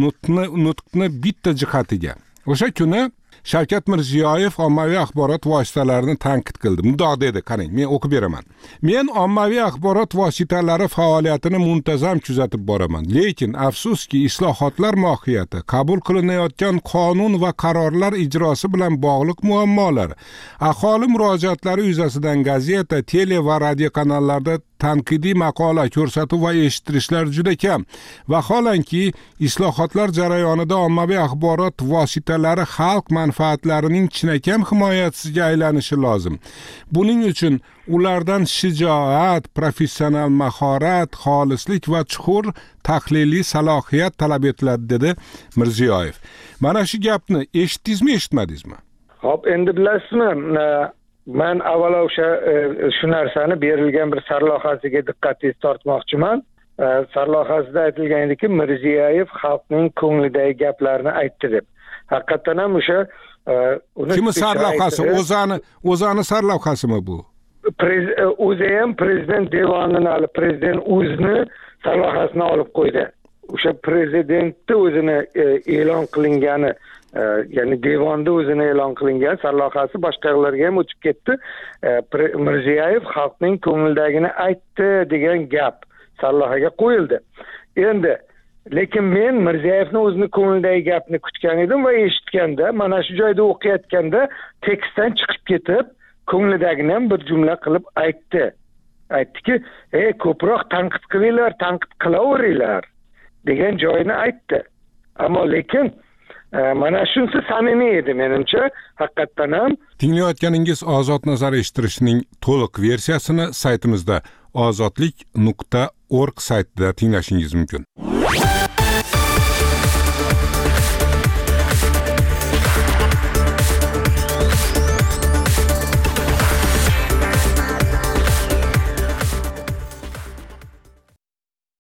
nutqni bitta jihatiga. O'sha kuni Shavkat Mirziyoyev ommaviy axborot vositalarini tanqid qildi. Mundoq dedi, qarang, men o'qib beraman. Men ommaviy axborot vositalari faoliyatini muntazam kuzatib boraman. Lekin afsuski, islohotlar mohiyati, qabul qilinayotgan qonun va qarorlar ijrosi bilan bog'liq muammolar, aholi murojaatlari yuzasidan gazeta, tele va radio kanallarda tanqidiy maqola, ko'rsatuv va eshittirishlar juda kam. Vaholanki, islohotlar jarayonida ommaviy axborot vositalari xalq manfaatlarining chinakam himoyachisiga aylanishi lozim. Buning uchun ulardan shijoat, professional mahorat, xolislik va chuqur tahliliy salohiyat talab etiladi, dedi Mirziyoyev. Mana shu gapni eshitdingizmi, eshitmadingizmi? Hop, endi bilasizmi, men avvalo shu narsani berilgan bir sarlavhasiga diqqatingizni tortmoqchiman. Sarlavhasida aytilgan ediki, Mirziyoyev xalqning ko'nglidagi gaplarni aytdi deb. Haqiqatan ham o'sha Kim sarlavhasi? O'zani sarlavhasimi bu? O'zi ham prezident devonining, prezident o'zini sarlavhasini olib qo'ydi. O'sha prezidentni o'zini e'lon qilingani, ya'ni devonda o'zini e'lon qilingan sarlavhasi boshqa yerlarga ham o'tib ketdi. Mirziyoyev xalqning ko'nglidagini aytdi degan gap sarlavhaga qo'yildi. Endi lekin men Mirziyoyevning o'zini ko'nglidagi gapni kutgan edim va eshitganda, mana shu joyda o'qiyotganda tekstdan chiqib ketib, ko'nglidagini ham bir jumla qilib aytdi. Aytdiki, ko'proq tanqid qilinglar, tanqid qilaveringlar degan joyini aytdi. Ammo lekin mana shunisi samimiy edi menimcha, haqiqatan ham. Tinglayotganingiz Ozod nazar eshittirishning to'liq versiyasini saytimizda ozodlik.org saytida tinglashingiz mumkin.